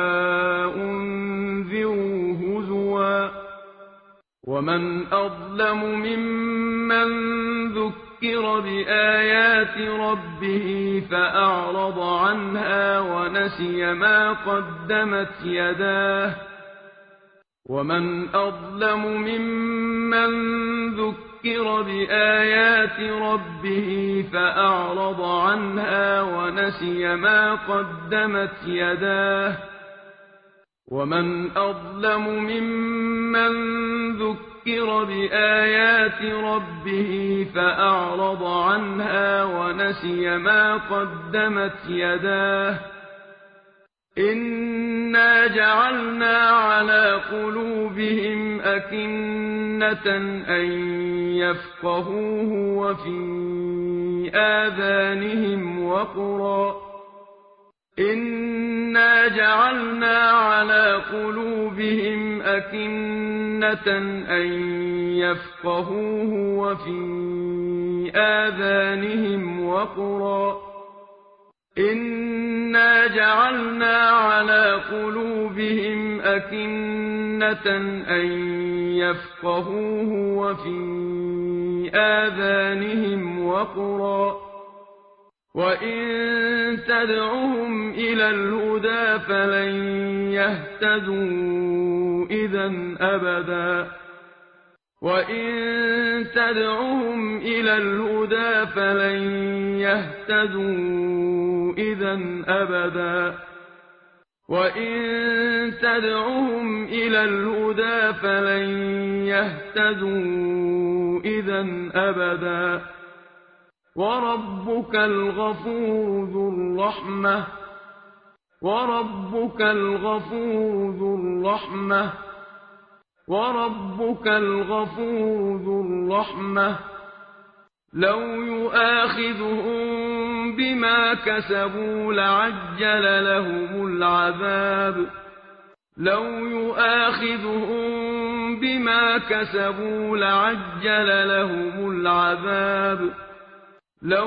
أنذروا هزوا ومن أظلم ممن ذكر بآيات ربه فأعرض عنها ونسي ما قدمت يداه ومن أظلم ممن ذكر بآيات ربه فأعرض عنها ونسي ما قدمت يداه ومن أظلم ممن ذكر بآيات ربه فأعرض عنها ونسي ما قدمت يداه إنا جعلنا على قلوبهم أكنة أن يفقهوه وفي آذانهم وقرا إنا جعلنا على قلوبهم أكنة أن يفقهوه وفي آذانهم وقرا إنا جعلنا على قلوبهم أكنة أن يفقهوه وفي آذانهم وقرا وإن تدعهم إلى الهدى فلن يهتدوا إذا أبدا وإن تدعهم إلى الهدى فلن يهتدوا إذا أبدا وإن تدعهم إلى الهدى فلن يهتدوا إذا أبدا وربك الغفور ذو الرحمة وربك الغفور ذو الرحمة وربك الغفور ذو الرحمة لو يؤاخذهم بما كسبوا لعجل لهم العذاب لو يؤاخذهم بما كسبوا لعجل لهم العذاب لو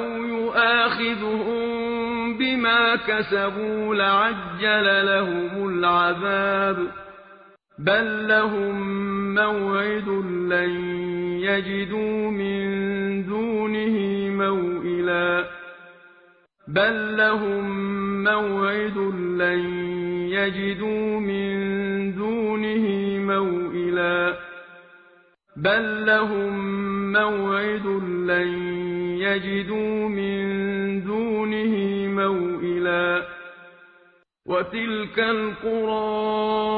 يؤاخذهم بما كسبوا لعجل لهم العذاب بل لهم موعد لن يجدوا من دونه موئلا بل لهم موعد لن يجدوا من دونه موئلا بل لهم موعد لن يجدوا من دونه موئلا وتلك القرى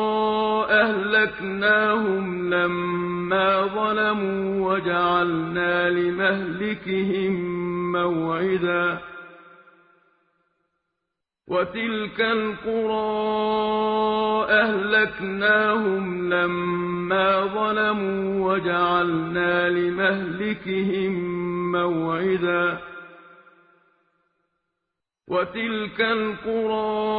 أهلكناهم لما ظلموا وجعلنا لمهلكهم موعدا وتلك القرى أهلكناهم لما ظلموا وجعلنا لمهلكهم موعدا وتلك القرى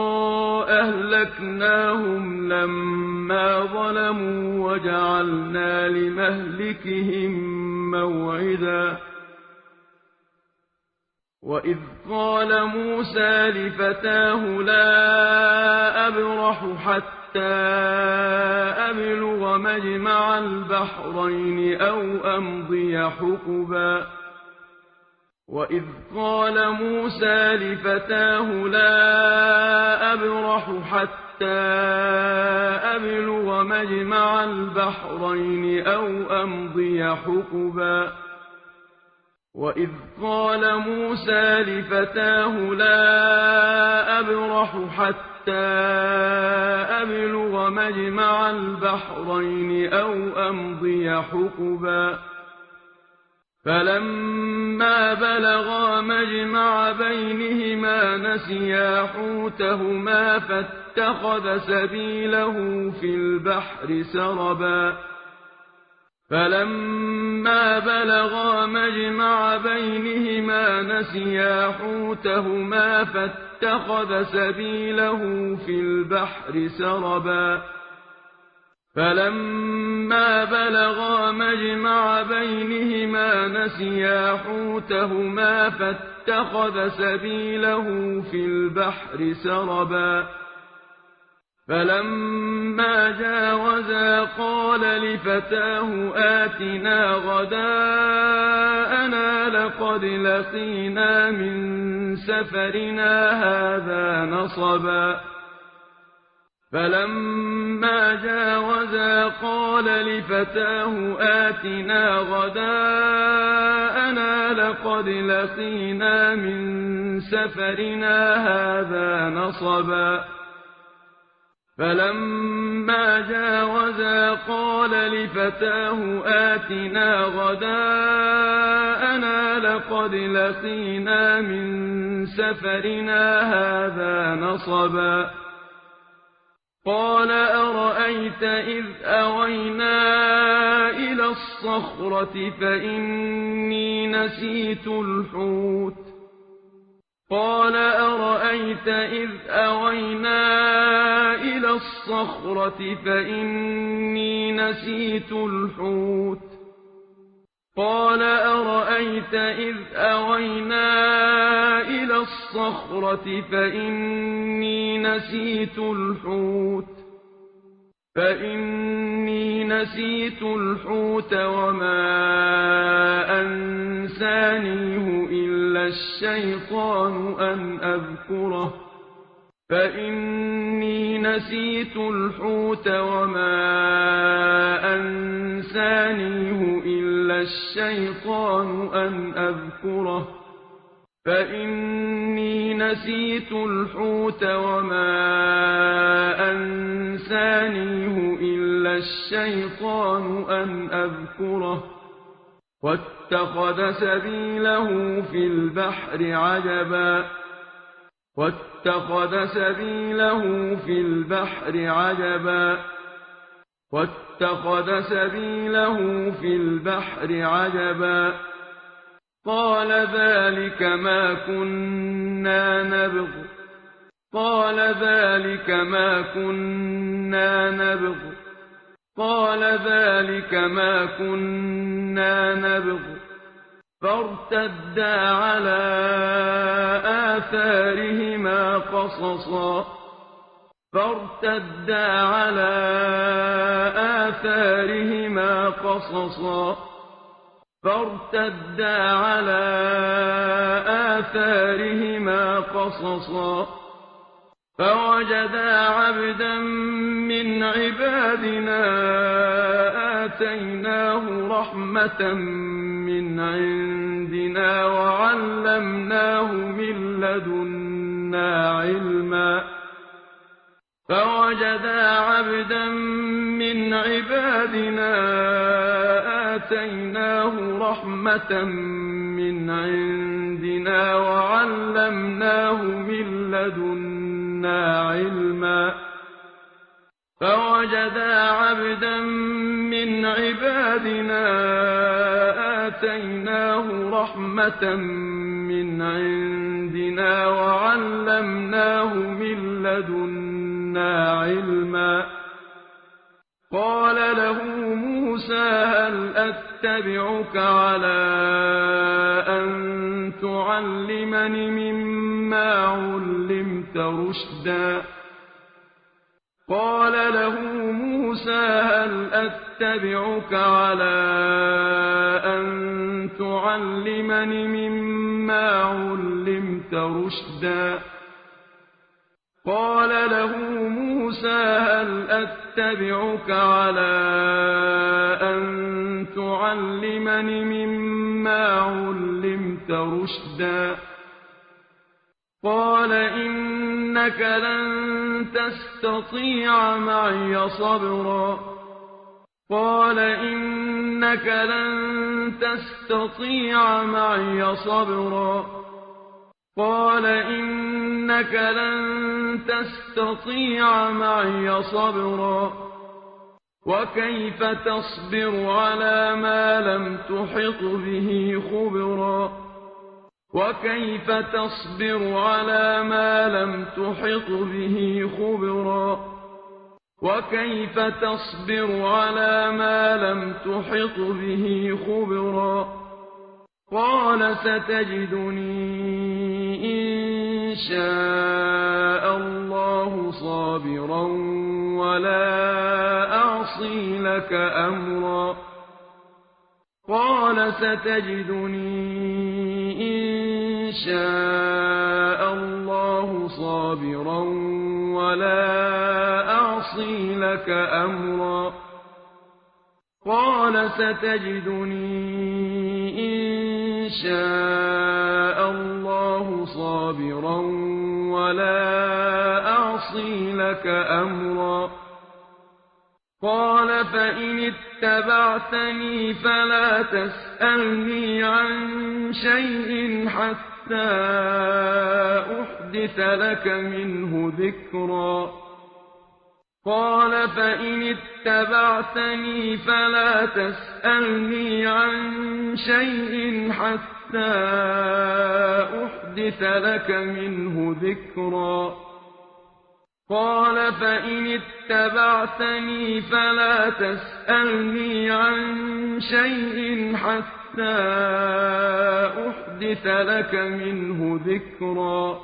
أهلكناهم لما ظلموا وجعلنا لمهلكهم موعدا وإذ قال موسى لفتاه لا أبرح حتى أبلغ مجمع البحرين أو أمضي حقبا وإذ قال موسى لفتاه لا أبرح حتى أبلغ مجمع البحرين أو أمضي حقبا وإذ قال موسى لفتاه لا أبرح حتى أبلغ مجمع البحرين أو أمضي حقبا فلما بلغا مجمع بينهما نسيا حوتهما فاتخذ سبيله في البحر سربا فلما بلغا مجمع بينهما نسيا حوتهما فاتخذ سبيله في البحر سربا فلما بلغا مجمع بينهما نسيا حوتهما فاتخذ سبيله في البحر سربا فلما جاوزا قال لفتاه آتنا غداءنا لقد لقينا من سفرنا هذا نصبا فلما جاوزا قال لفتاه آتنا غداءنا لقد لقينا من سفرنا هذا نصبا فلما جاوزا قال لفتاه آتنا غداءنا لقد لقينا من سفرنا هذا نصبا قال أرأيت إذ أوينا إلى الصخرة فإني نسيت الحوت قال أرأيت إذ أوينا إلى الصخرة فإني نسيت الحوت قال أرأيت إذ أوينا إلى الصخرة فإني نسيت الحوت فإني نسيت الحوت وما أنسانيه إلا الشيطان أن أذكره فإني نسيت الحوت وما أنسانيه إلا الشيطان أن أذكره فإني نسيت الحوت وما أنسانيه إلا الشيطان أن أذكره واتخذ سبيله في البحر عجبا واتخذ سبيله في البحر عجبا واتخذ سبيله في البحر عجبا قال ذلك ما كنا نبغ قال ذلك ما كنا نبغ قال ذلك ما كنا نبغ فارتدا على آثارهما قصصا فارتدا على آثارهما قصصا فارتدا على آثارهما قصصا فوجدا عبدا من عبادنا آتيناه رحمة من عندنا وعلمناه من لدنا علما فوجدا عبدا من عبادنا آتيناه رحمة من عندنا وعلمناه من لدنا لدنا علما فوجدا عبدا من عبادنا آتيناه رحمة من عندنا وعلمناه من لدنا علما قال له موسى هل أتبعك على أن تعلمني مما علمت رشدا قال له موسى هل أتبعك على أن تعلمني مما علمت رشدا قال له موسى هل أتبعك على أن تعلمني مما علمت رشدا قال إنك لن تستطيع معي صبرا قال إنك لن تستطيع معي صبرا قال إنك لن تستطيع معي صبرا وكيف تصبر على ما لم تحط به خبرا وكيف تصبر على ما لم تحط به خبرا وكيف تصبر على ما لم تحط به خبرا قال ستجدني إن شاء الله صابرا ولا أعصي لك أمرا قال ستجدني إن شاء الله صابرا ولا أعصي لك أمرا قال ستجدني إن شاء الله صابرا ولا أعصي لك أمرا قال فإن اتبعتني فلا تسألني عن شيء حتى أحدث لك منه ذكرا قال فإن اتبعتني فلا تسألني عن شيء حتى أحدث لك منه ذكرا قال فإن اتبعتني فلا تسألني عن شيء حتى أحدث لك منه ذكرا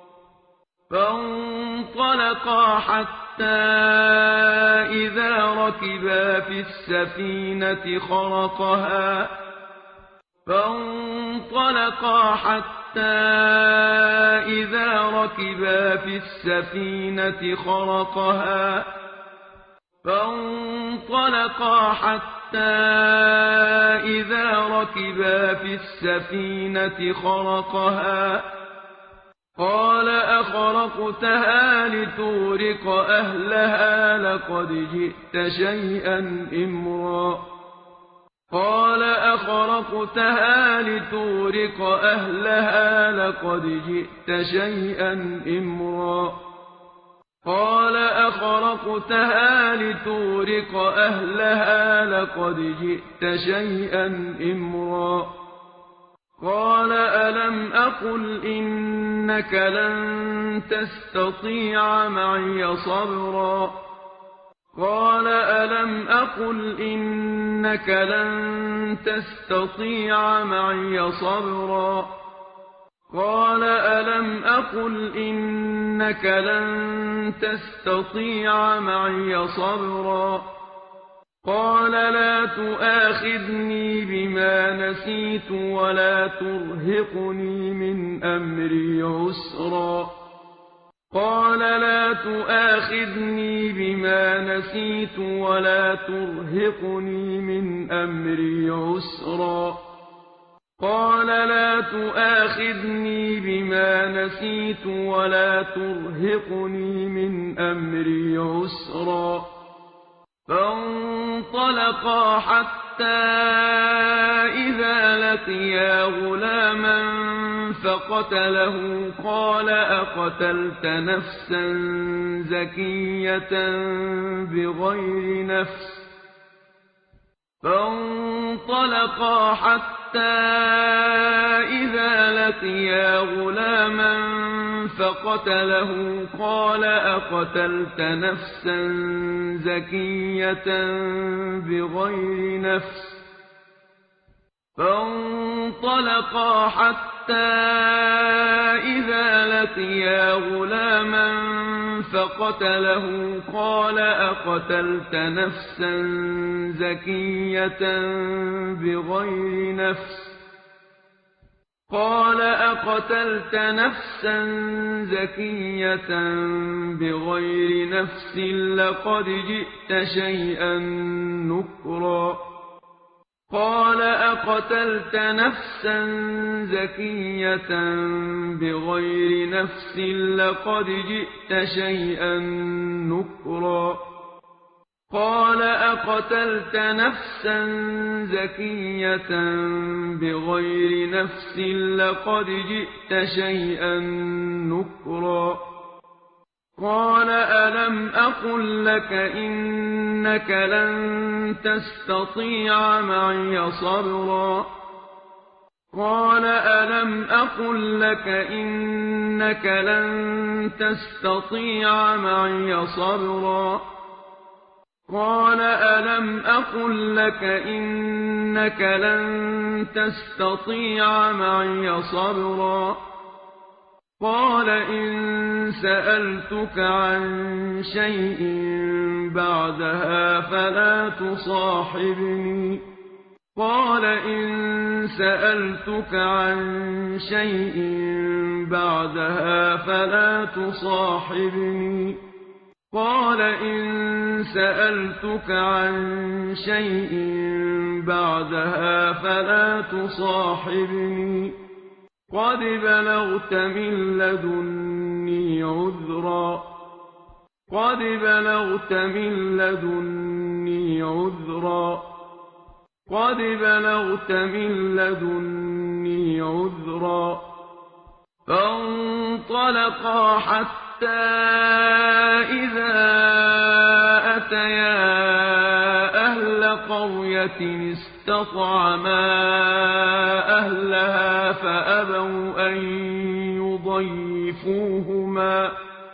فانطلقا حتى إذا ركبا في السفينة خرقها فانطلقا حتى إذا ركبا في السفينة خرقها فانطلقا حتى إذا ركبا في السفينة خرقها قال أخرقتها لتغرق أهلها لقد جئت شيئا إمرا قال أخرقتها لتغرق أهلها لقد جئت شيئا إمرا قال أخرقتها لتغرق أهلها لقد جئت شيئا إمرا قال ألم أقل إنك لن تستطيع معي صبرا قال ألم أقل إنك لن تستطيع معي صبرا قال ألم أقل إنك لن تستطيع معي صبرا قال لا تؤاخذني بما نسيت ولا ترهقني من أمري عسرا قال لا تؤاخذني بما نسيت ولا ترهقني من أمري عسرا قال لا تؤاخذني بما نسيت ولا ترهقني من أمري عسرا فانطلقا حتى إذا لقيا غلاما فقتله قال أقتلت نفسا زكية بغير نفس فانطلقا حتى إذا لقيا غلاما فقتله قال أقتلت نفسا زكية بغير نفس فانطلقا حتى إذا لقيا غلاما فقتله قال أقتلت نفسا زكية بغير نفس قال أقتلت نفسا زكية بغير نفس لقد جئت شيئا نكرا قال أقتلت نفسا زكية بغير نفس لقد جئت شيئا نكرا قال أقتلت نفسا زكية بغير نفس لقد جئت شيئا نكرا قال ألم أقل لك إنك لن تستطيع معي صبرا قال ألم أقل لك إنك لن تستطيع معي صبرا قال ألم أقل لك إنك لن تستطيع معي صبرا قال إن سألتك عن شيء بعدها فلا تصاحبني قال إن سألتك عن شيء بعدها فلا تصاحبني قال إن سألتك عن شيء بعدها فلا تصاحبني قد بلغت من لدني عذرا قد بلغت من لدني عذرا قد بلغت من لدني عذرا فانطلقا حتى إذا أتيا أهل قرية استطعما أهلها فأبوا أن يضيفوهما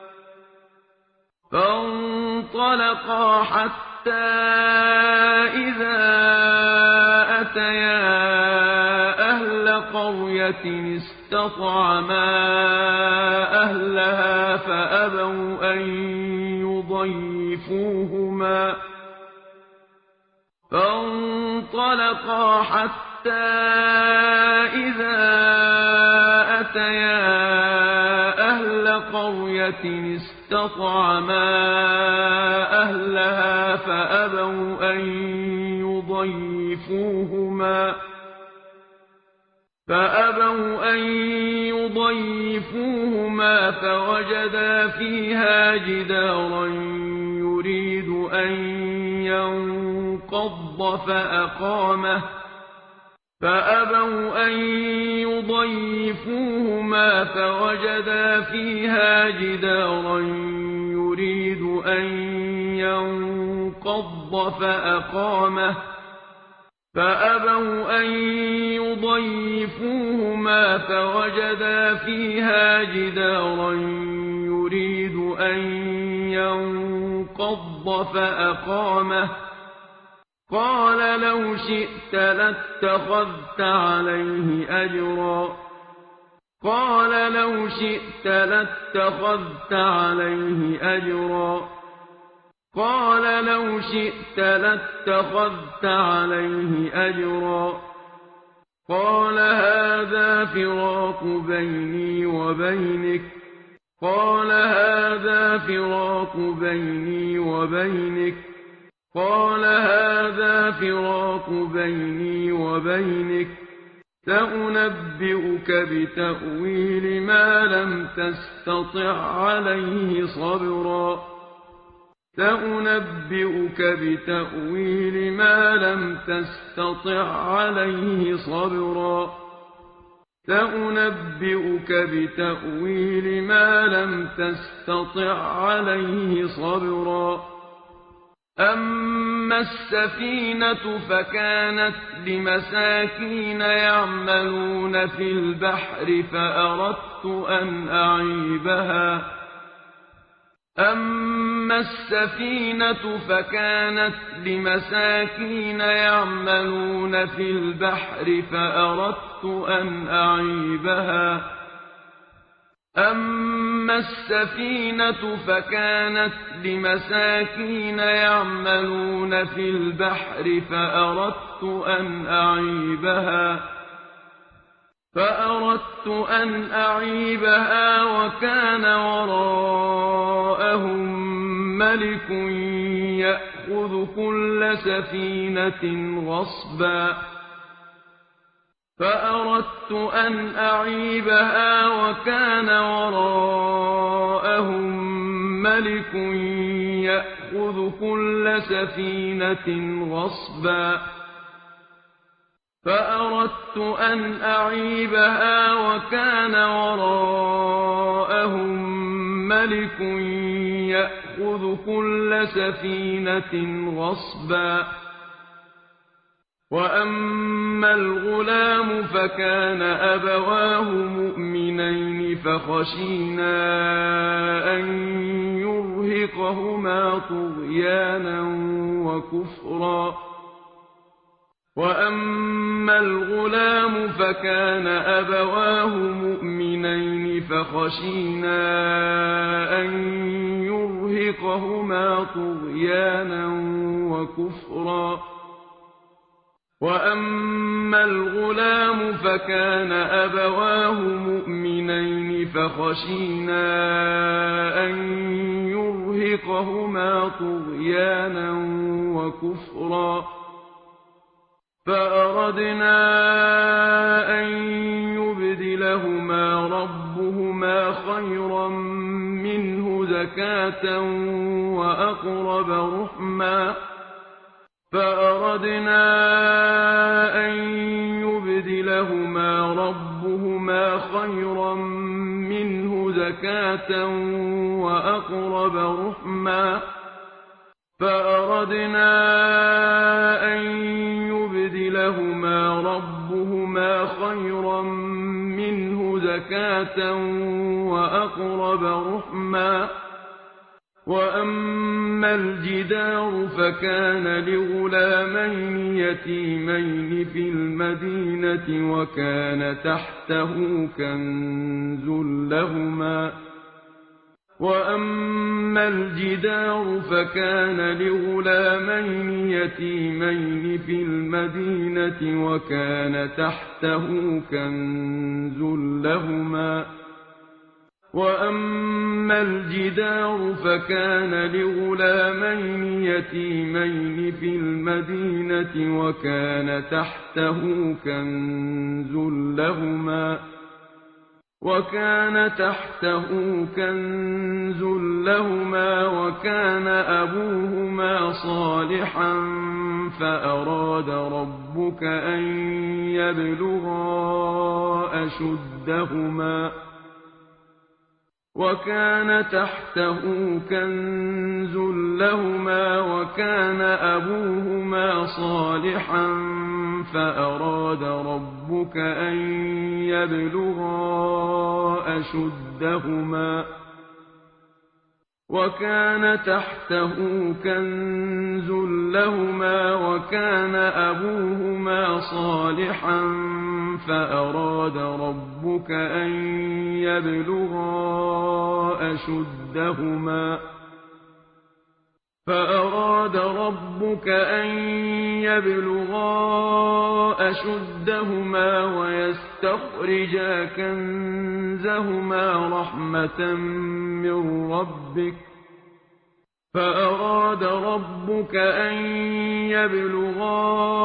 فانطلقا حتى إذا أتيا أهل قرية استطعما أهلها فأبوا أن يضيفوهما فانطلقا حتى إذا أتيا أهل قرية استطعما أهلها فأبوا أن يضيفوهما فأبوا أن يضيفوهما فوجدا فيها جدارا يريد أن ينقض فأقامه فأبوا أن يضيفوهما فوجدا فيها جدارا يريد أن ينقض فأقامه فأبوا أن يضيفوهما فوجدا فيها جدارا يريد أن ينقض فأقامه قال لو شئت لاتخذت عليه أجرا قال لو شئت لاتخذت عليه أجرا قال لو شئت لاتخذت عليه أجرا قال هذا فراق بيني وبينك قال هذا فراق بيني وبينك قال هذا فراق بيني وبينك سأنبئك بتأويل ما لم تستطع عليه صبرا سأنبئك بتأويل ما لم تستطع عليه صبرا سأنبئك بتأويل ما لم تستطع عليه صبرا أما السفينة فكانت لمساكين يعملون في البحر فأردت أن أعيبها أما السفينة فكانت لمساكين يعملون في البحر فأردت أن أعيبها أما السفينة فكانت لمساكين يعملون في البحر فأردت أن أعيبها فأردت أن أعيبها وكان وراءهم ملك يأخذ كل سفينة غصبا فأردت أن أعيبها وكان وراءهم ملك يأخذ كل سفينة غصبا فأردت أن أعيبها وكان وراءهم ملك يأخذ كل سفينة غصبا وأما الغلام فكان أبواه مؤمنين فخشينا أن يرهقهما طغيانا وكفرا وأما الغلام فكان أبواه مؤمنين فخشينا أن يرهقهما طغيانا وكفرا وأما الغلام فكان أبواه مؤمنين فخشينا أن يرهقهما طغيانا وكفرا فأردنا أن يبدلهما ربهما خيرا منه زكاة وأقرب رحما فأردنا أن يبدلهما ربهما خيرا منه زكاة وأقرب رحما فأردنا أن يبدلهما ربهما خيرا منه زكاة وأقرب رحما وأما الجدار فكان لغلامين يتيمين في المدينة وكان تحته كنز لهما وأما الجدار فكان لغلامين يتيمين في المدينة وكان تحته كنز لهما وأما الجدار فكان لغلامين يتيمين في المدينة وكان تحته كنز لهما وكان تحته كنز لهما وكان أبوهما صالحا فأراد ربك أن يبلغا أشدهما وكان تحته كنز لهما وكان أبوهما صالحا فأراد ربك أن يبلغا أشدهما وكان تحته كنز لهما وكان أبوهما صالحا فأراد ربك أن يبلغا أشدهما فأراد ربك أن يبلغا أشدهما ويستخرجا كنزهما رحمة من ربك فأراد ربك أن يبلغا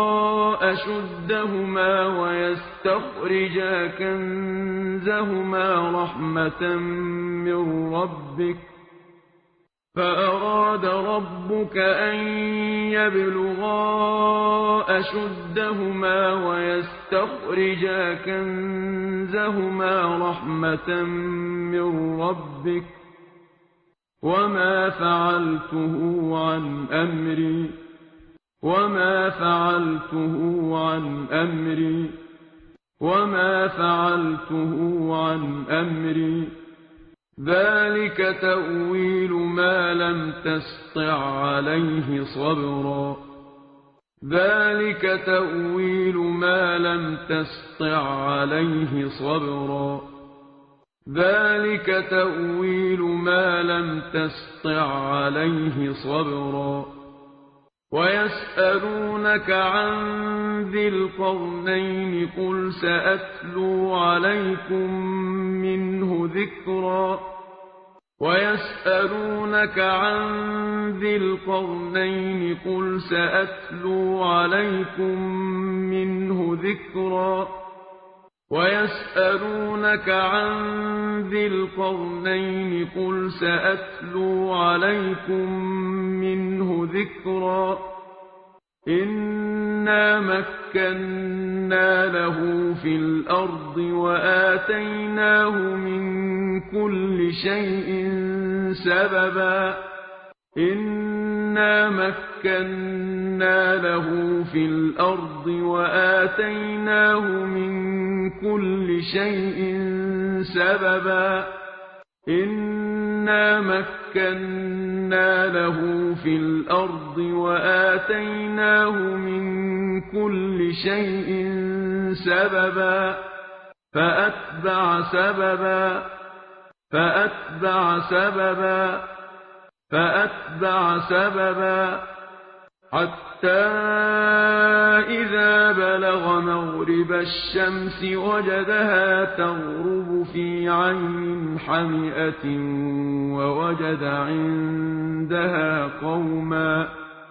أشدهما ويستخرجا كنزهما رحمة من ربك فأراد ربك أن يبلغا أشدهما ويستخرجا كنزهما رحمة من ربك وما فعلته عن أمري وما فعلته عن أمري وما فعلته عن أمري ذلك تأويل ما لم تسطع عليه صبرا ذلك تأويل ما لم تسطع عليه صبرا ذلك تأويل ما لم تسطع عليه صبرا ويسألونك عن ذي القرنين قل سأتلو عليكم منه ذكرا ويسألونك عن ذي القرنين قل سأتلو عليكم منه ذكرا ويسألونك عن ذي القرنين قل سأتلو عليكم منه ذكرا إنا مكنا له في الأرض وآتيناه من كل شيء سببا إنا مكنا له في الأرض وآتيناه من كل شيء سببا إنا مكنا له في الأرض وآتيناه من كل شيء سببا فأتبع سببا فأتبع سببا فأتبع سببا حتى إذا بلغ مغرب الشمس وجدها تغرب في عين حمئة ووجد عندها قوما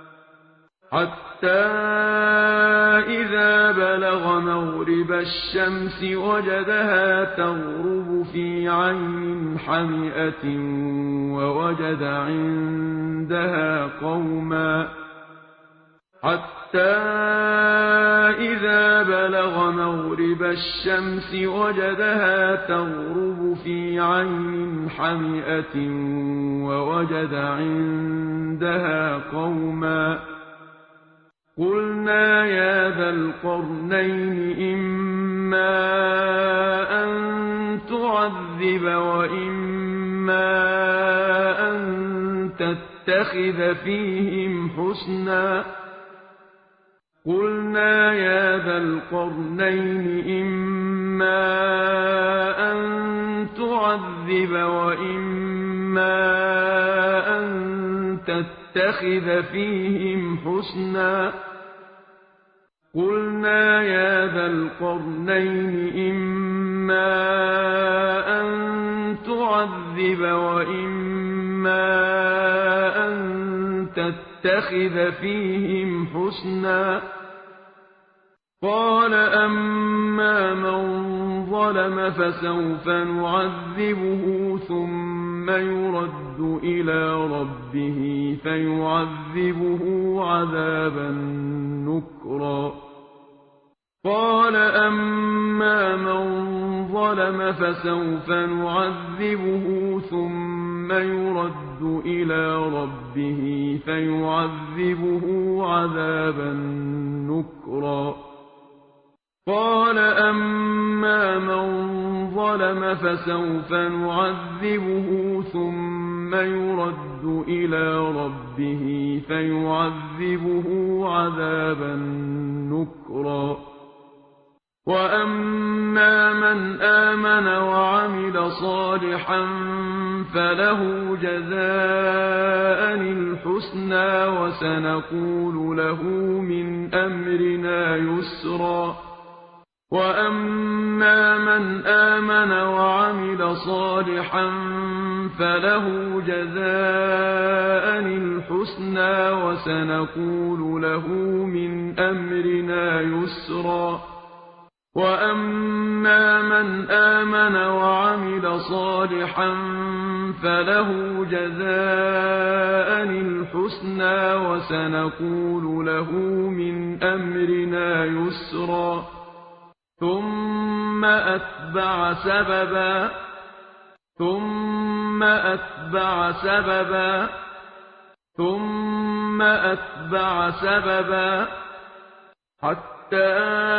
حتى إذا بلغ مغرب الشمس وجدها تغرب في عين حمئة ووجد عندها قوما حتى إذا بلغ مغرب الشمس وجدها تغرب في عين حمئة ووجد عندها قوما قلنا يا ذا القرنين إما أن تعذب وإما أن تتخذ فيهم حسنا قلنا يا ذا القرنين إما أن تعذب وإما أن تتخذ فيهم حسنا قلنا يا ذا القرنين إما أن تعذب وإما أن تتخذ فيهم حسنا قال أما من ظلم فسوف نعذبه ثم يرد إلى ربه فيعذبه عذابا نكرا قال أما من ظلم فسوف نعذبه ثم يرد إلى ربه فيعذبه عذابا نكرا قال أما من ظلم فسوف نعذبه ثم يرد إلى ربه فيعذبه عذابا نكرا وأما من آمن وعمل صالحا فله جزاء الحسنى وسنقول له من أمرنا يسرا وأما من آمن وعمل صالحا فله جزاء الحسنى وسنقول له من أمرنا يسرا وأما من آمن وعمل صالحا فله جزاء الحسنى وسنقول له من أمرنا يسرا ثم أتبع سببا ثم أتبع سببا ثم أتبع سببا حتى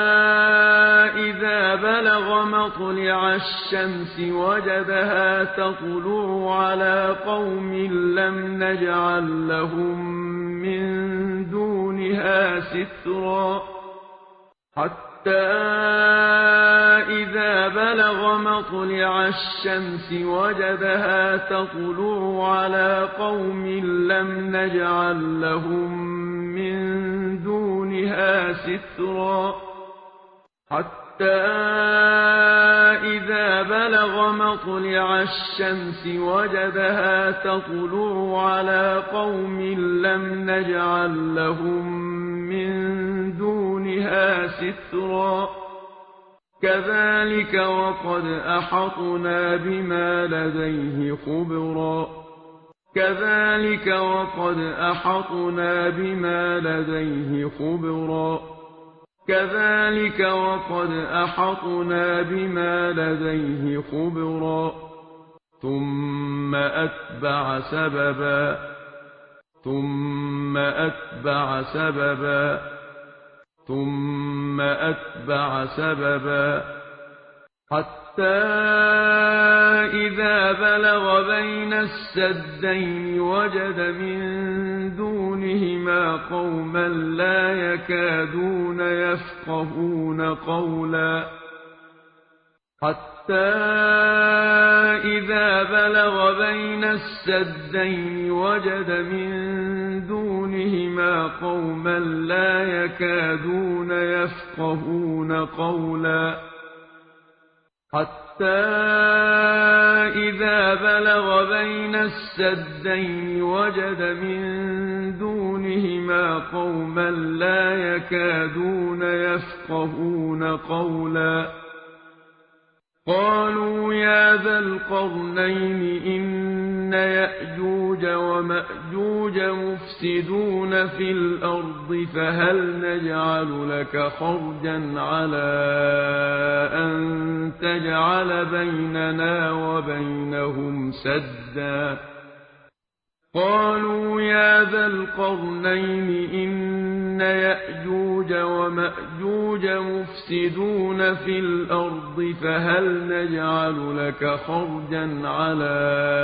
إذا بلغ مطلع الشمس وجدها تطلع على قوم لم نجعل لهم من دونها سترا حتى إذا بلغ مطلع الشمس وجدها تطلع على قوم لم نجعل لهم من دونها سترا حتى إذا بلغ مطلع الشمس وجدها تطلع على قوم لم نجعل لهم من دونها سترا كذلك وقد أحطنا بما لديه خبرا كذلك وقد أحطنا بما لديه خبرا كذلك وقد أحطنا بما لديه خبرا ثم أتبع سببا ثم أتبع سببا ثم أتبع سببا حتى إذا بلغ بين السدين وجد من دونهما قوما لا يكادون يفقهون قولا حتى إذا بلغ بين السدين وجد من دونهما قوما لا يكادون يفقهون قولا حتى إذا بلغ بين السدين وجد من دونهما قوما لا يكادون يفقهون قولا قالوا يا ذا القرنين إن يأجوج ومأجوج مفسدون في الأرض فهل نجعل لك خرجا على أن تجعل بيننا وبينهم سدا قالوا يا ذا القرنين إن يأجوج ومأجوج مفسدون في الأرض فهل نجعل لك خرجا على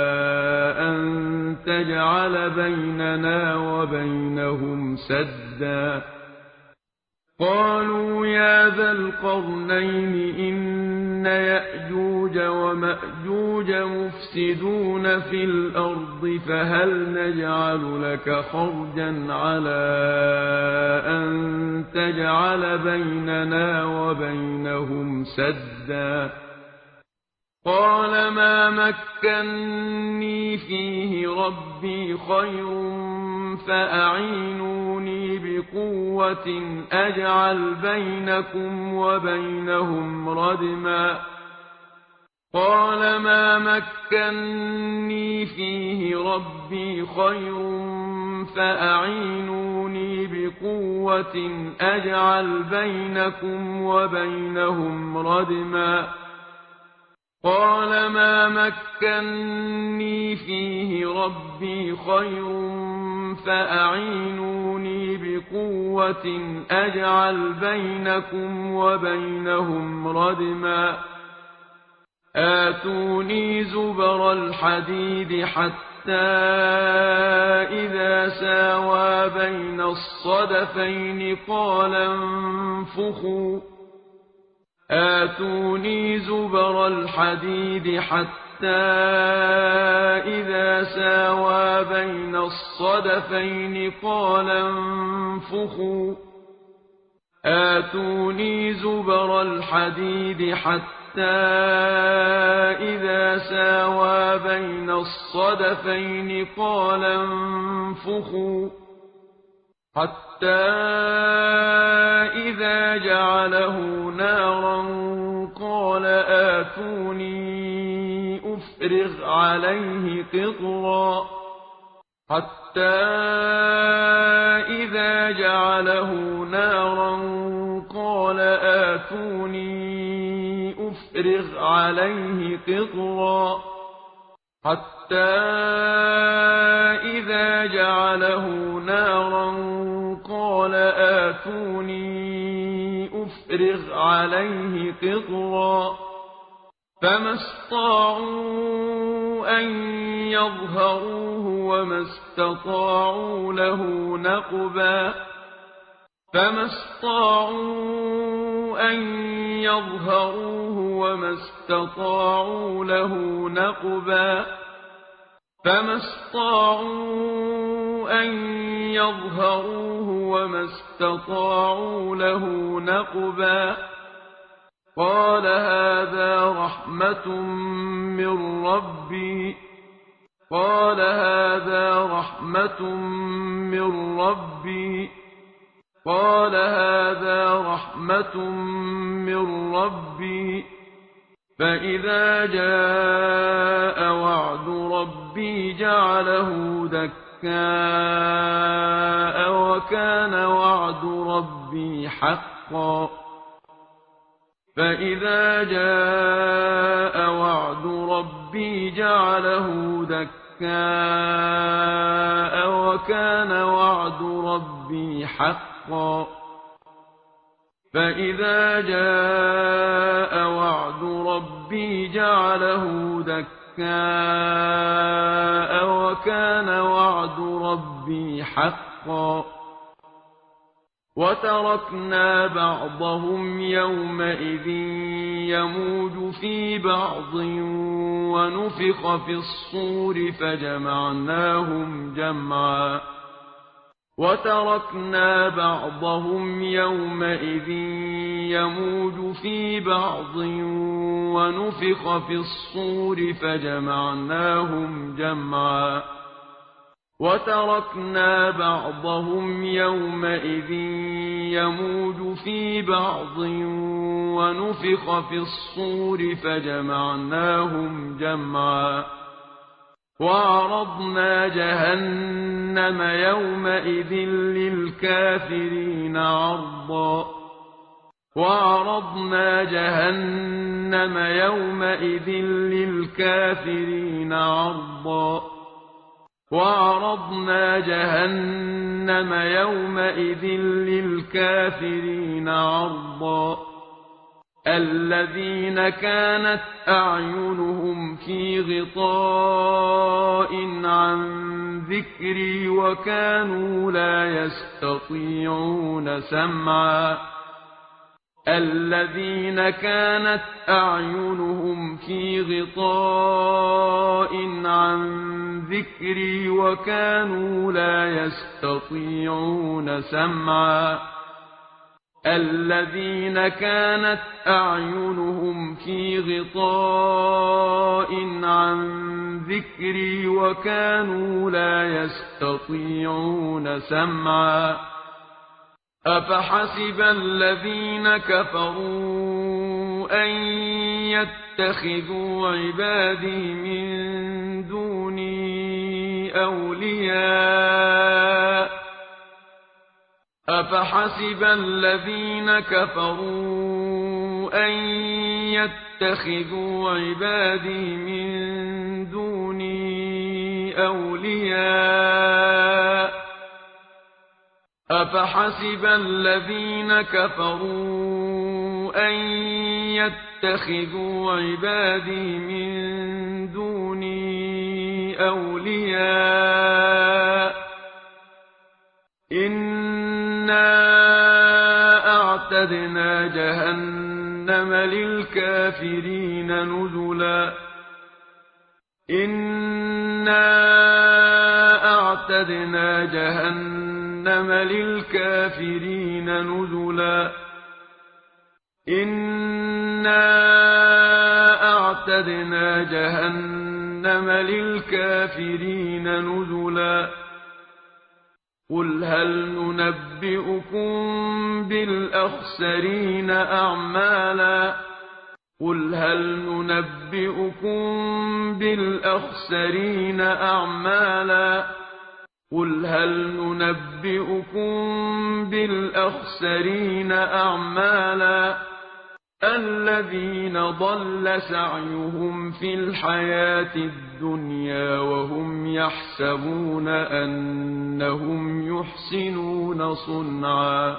أن تجعل بيننا وبينهم سدا قالوا يا ذا القرنين إن يأجوج ومأجوج مفسدون في الأرض فهل نجعل لك خرجا على أن تجعل بيننا وبينهم سدا قال ما مكني فيه ربي خير فأعينوني بقوة أجعل بينكم وبينهم ردما قال ما مكني فيه ربي خير فأعينوني بقوة أجعل بينكم وبينهم ردما قال ما مكني فيه ربي خير فأعينوني بقوة أجعل بينكم وبينهم ردما آتوني زبر الحديد حتى إذا ساوى بين الصدفين قال انفخوا آتوني زبر الحديد حتى إذا ساوى بين الصدفين قال انفخوا آتوني زبر الحديد حتى إذا ساوى بين الصدفين قال انفخوا حتى حتى إذا جعله نارا قال آتوني أفرغ عليه قطرا حتى إذا جعله نارا قال آتوني أفرغ عليه قطرا حتى إذا جعله نارا قال آتوني أفرغ عليه قطرا فما استطاعوا أن يظهروه وما استطاعوا له نقبا فما استطاعوا أن يظهروه وما استطاعوا له نقبا فما استطاعوا أن يظهروه وما استطاعوا له نقبا قال هذا رحمة من ربي قال هذا رحمة من ربي قال هذا رحمة من ربي فإذا جاء وعد ربي جعله دكاء وكان وعد ربي حقا فإذا جاء وعد ربي جعله دكاء وكان وعد ربي حقا فإذا جاء وعد ربي جعله دكاء وكان وعد ربي حقا وتركنا بعضهم يومئذ يموج في بعض ونفخ في الصور فجمعناهم جمعا وتركنا بعضهم يومئذ يموج في بعض ونفخ في الصور فجمعناهم جمعا وتركنا بعضهم يومئذ يموج في بعض ونفخ في الصور فجمعناهم جمعا وعرضنا جهنم يومئذ للكافرين عرضا وعرضنا جهنم يومئذ للكافرين عرضا وعرضنا جهنم يومئذ للكافرين عرضا الذين كانت أعينهم في غطاء عن ذكري وكانوا لا يستطيعون سمعا الذين كانت أعينهم في غطاء عن ذكري وكانوا لا يستطيعون سمعا الذين كانت أعينهم في غطاء عن ذكري وكانوا لا يستطيعون سمعا أفحسب الذين كفروا أن يتخذوا عبادي من دوني أولياء أفحسب الذين كفروا أن يتخذوا عبادي من دوني أولياء أفحسب الذين كفروا أن يتخذوا عبادي من دوني أولياء إنا أعتدنا جهنم للكافرين نزلا إنا أعتدنا جهنم للكافرين نزلا إنا أعتدنا جهنم للكافرين نزلا قل هل ننبئكم بالأخسرين أعمالا قل هل ننبئكم بالأخسرين أعمالا قل هل ننبئكم بالأخسرين أعمالا الذين ضل سعيهم في الحياة الدنيا وهم يحسبون أنهم يحسنون صنعا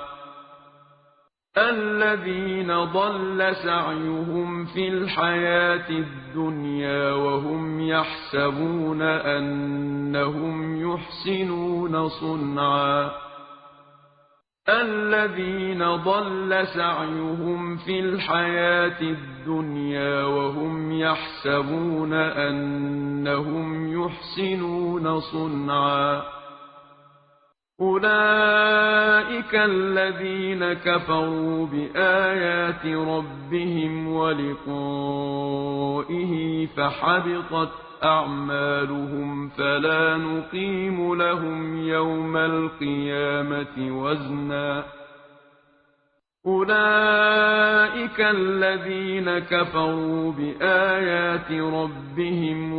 الذين ضل سعيهم في الحياة الدنيا وهم يحسبون أنهم يحسنون صنعا الذين ضل سعيهم في الحياة الدنيا وهم يحسبون أنهم يحسنون صنعا أولئك الذين كفروا بآيات ربهم ولقائه فحبطت أعمالهم فلا نقيم لهم يوم القيامة وزنا أولئك الذين كفروا بآيات ربهم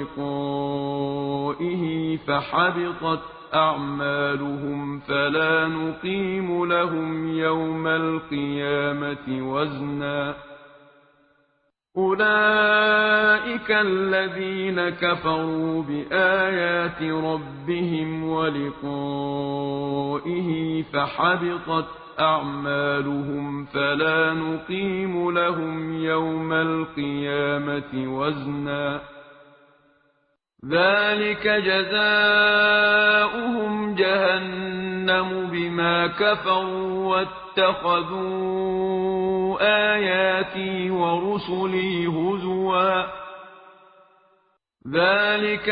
ولقائه فحبطت أعمالهم فلا نقيم لهم يوم القيامة وزنا أولئك الذين كفروا بآيات ربهم ولقائه فحبطت أعمالهم فلا نقيم لهم يوم القيامة وزنا ذلك جزاؤهم جهنم بما كفروا واتخذوا آياتي ورسلي هزوا ذلك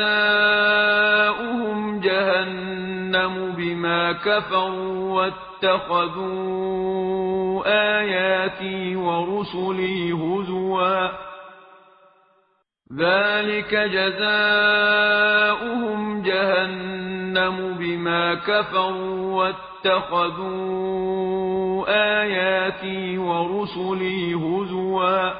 جزاؤهم جهنم بما كفروا واتخذوا آياتي ورسلي هزوا ذلك جزاؤهم جهنم بما كفروا واتخذوا آياتي ورسلي هزوا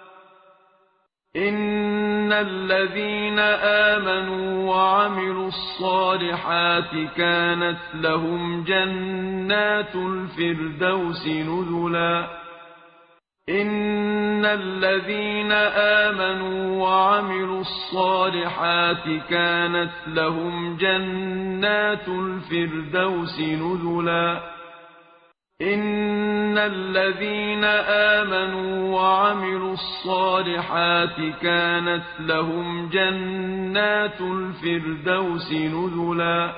إن الذين آمنوا وعملوا الصالحات كانت لهم جنات الفردوس نزلا إن الذين آمنوا وعملوا الصالحات كانت لهم جنات الفردوس نزلا إن الذين آمنوا وعملوا الصالحات كانت لهم جنات الفردوس نزلا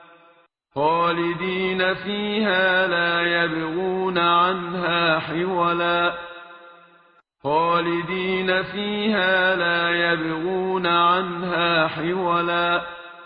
خالدين فيها لا يبغون عنها حولا خالدين فيها لا يبغون عنها حولا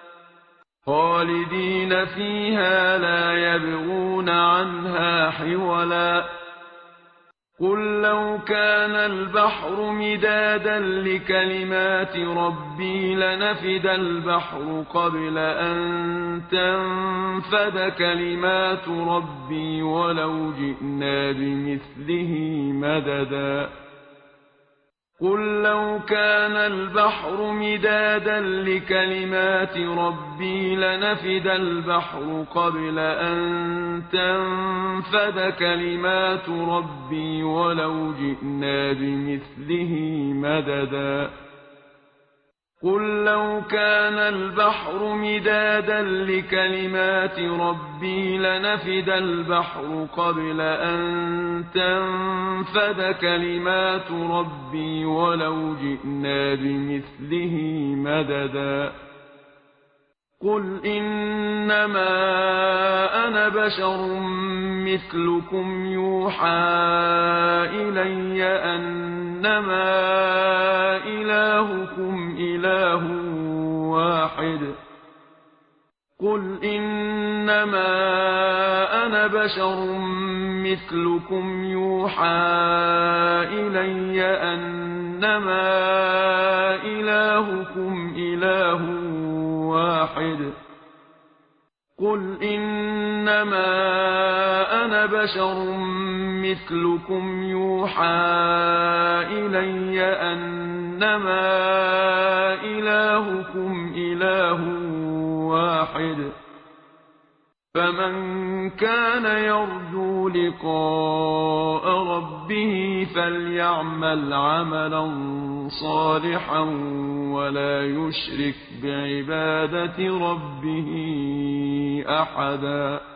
خالدين فيها لا يبغون عنها حولا قل لو كان البحر مدادا لكلمات ربي لنفد البحر قبل أن تنفد كلمات ربي ولو جئنا بمثله مددا قل لو كان البحر مدادا لكلمات ربي لنفد البحر قبل أن تنفد كلمات ربي ولو جئنا بمثله مددا قل لو كان البحر مدادا لكلمات ربي لنفد البحر قبل أن تنفد كلمات ربي ولو جئنا بمثله مددا قل إنما أنا بشر مثلكم يوحى إلي أنما إلهكم إله واحد قل إنما أنا بشر مثلكم يوحى إلي أنما إلهكم إله واحد قل إنما أنا بشر مثلكم يوحى إلي أنما إلهكم إله واحد فمن كان يرجو لقاء ربه فليعمل عملا صالحا ولا يشرك بعبادة ربه أحدا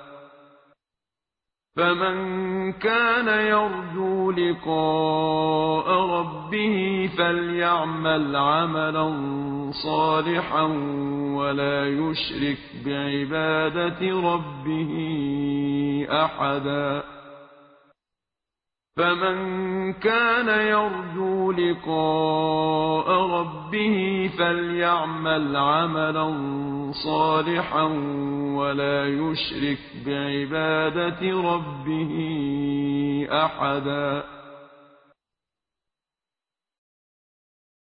فمن كان يرجو لقاء ربه فليعمل عملا صالحا ولا يشرك بعبادة ربه أحدا فمن كان يرجو لقاء ربه فليعمل عملا صالحا ولا يشرك بعبادة ربه أحدا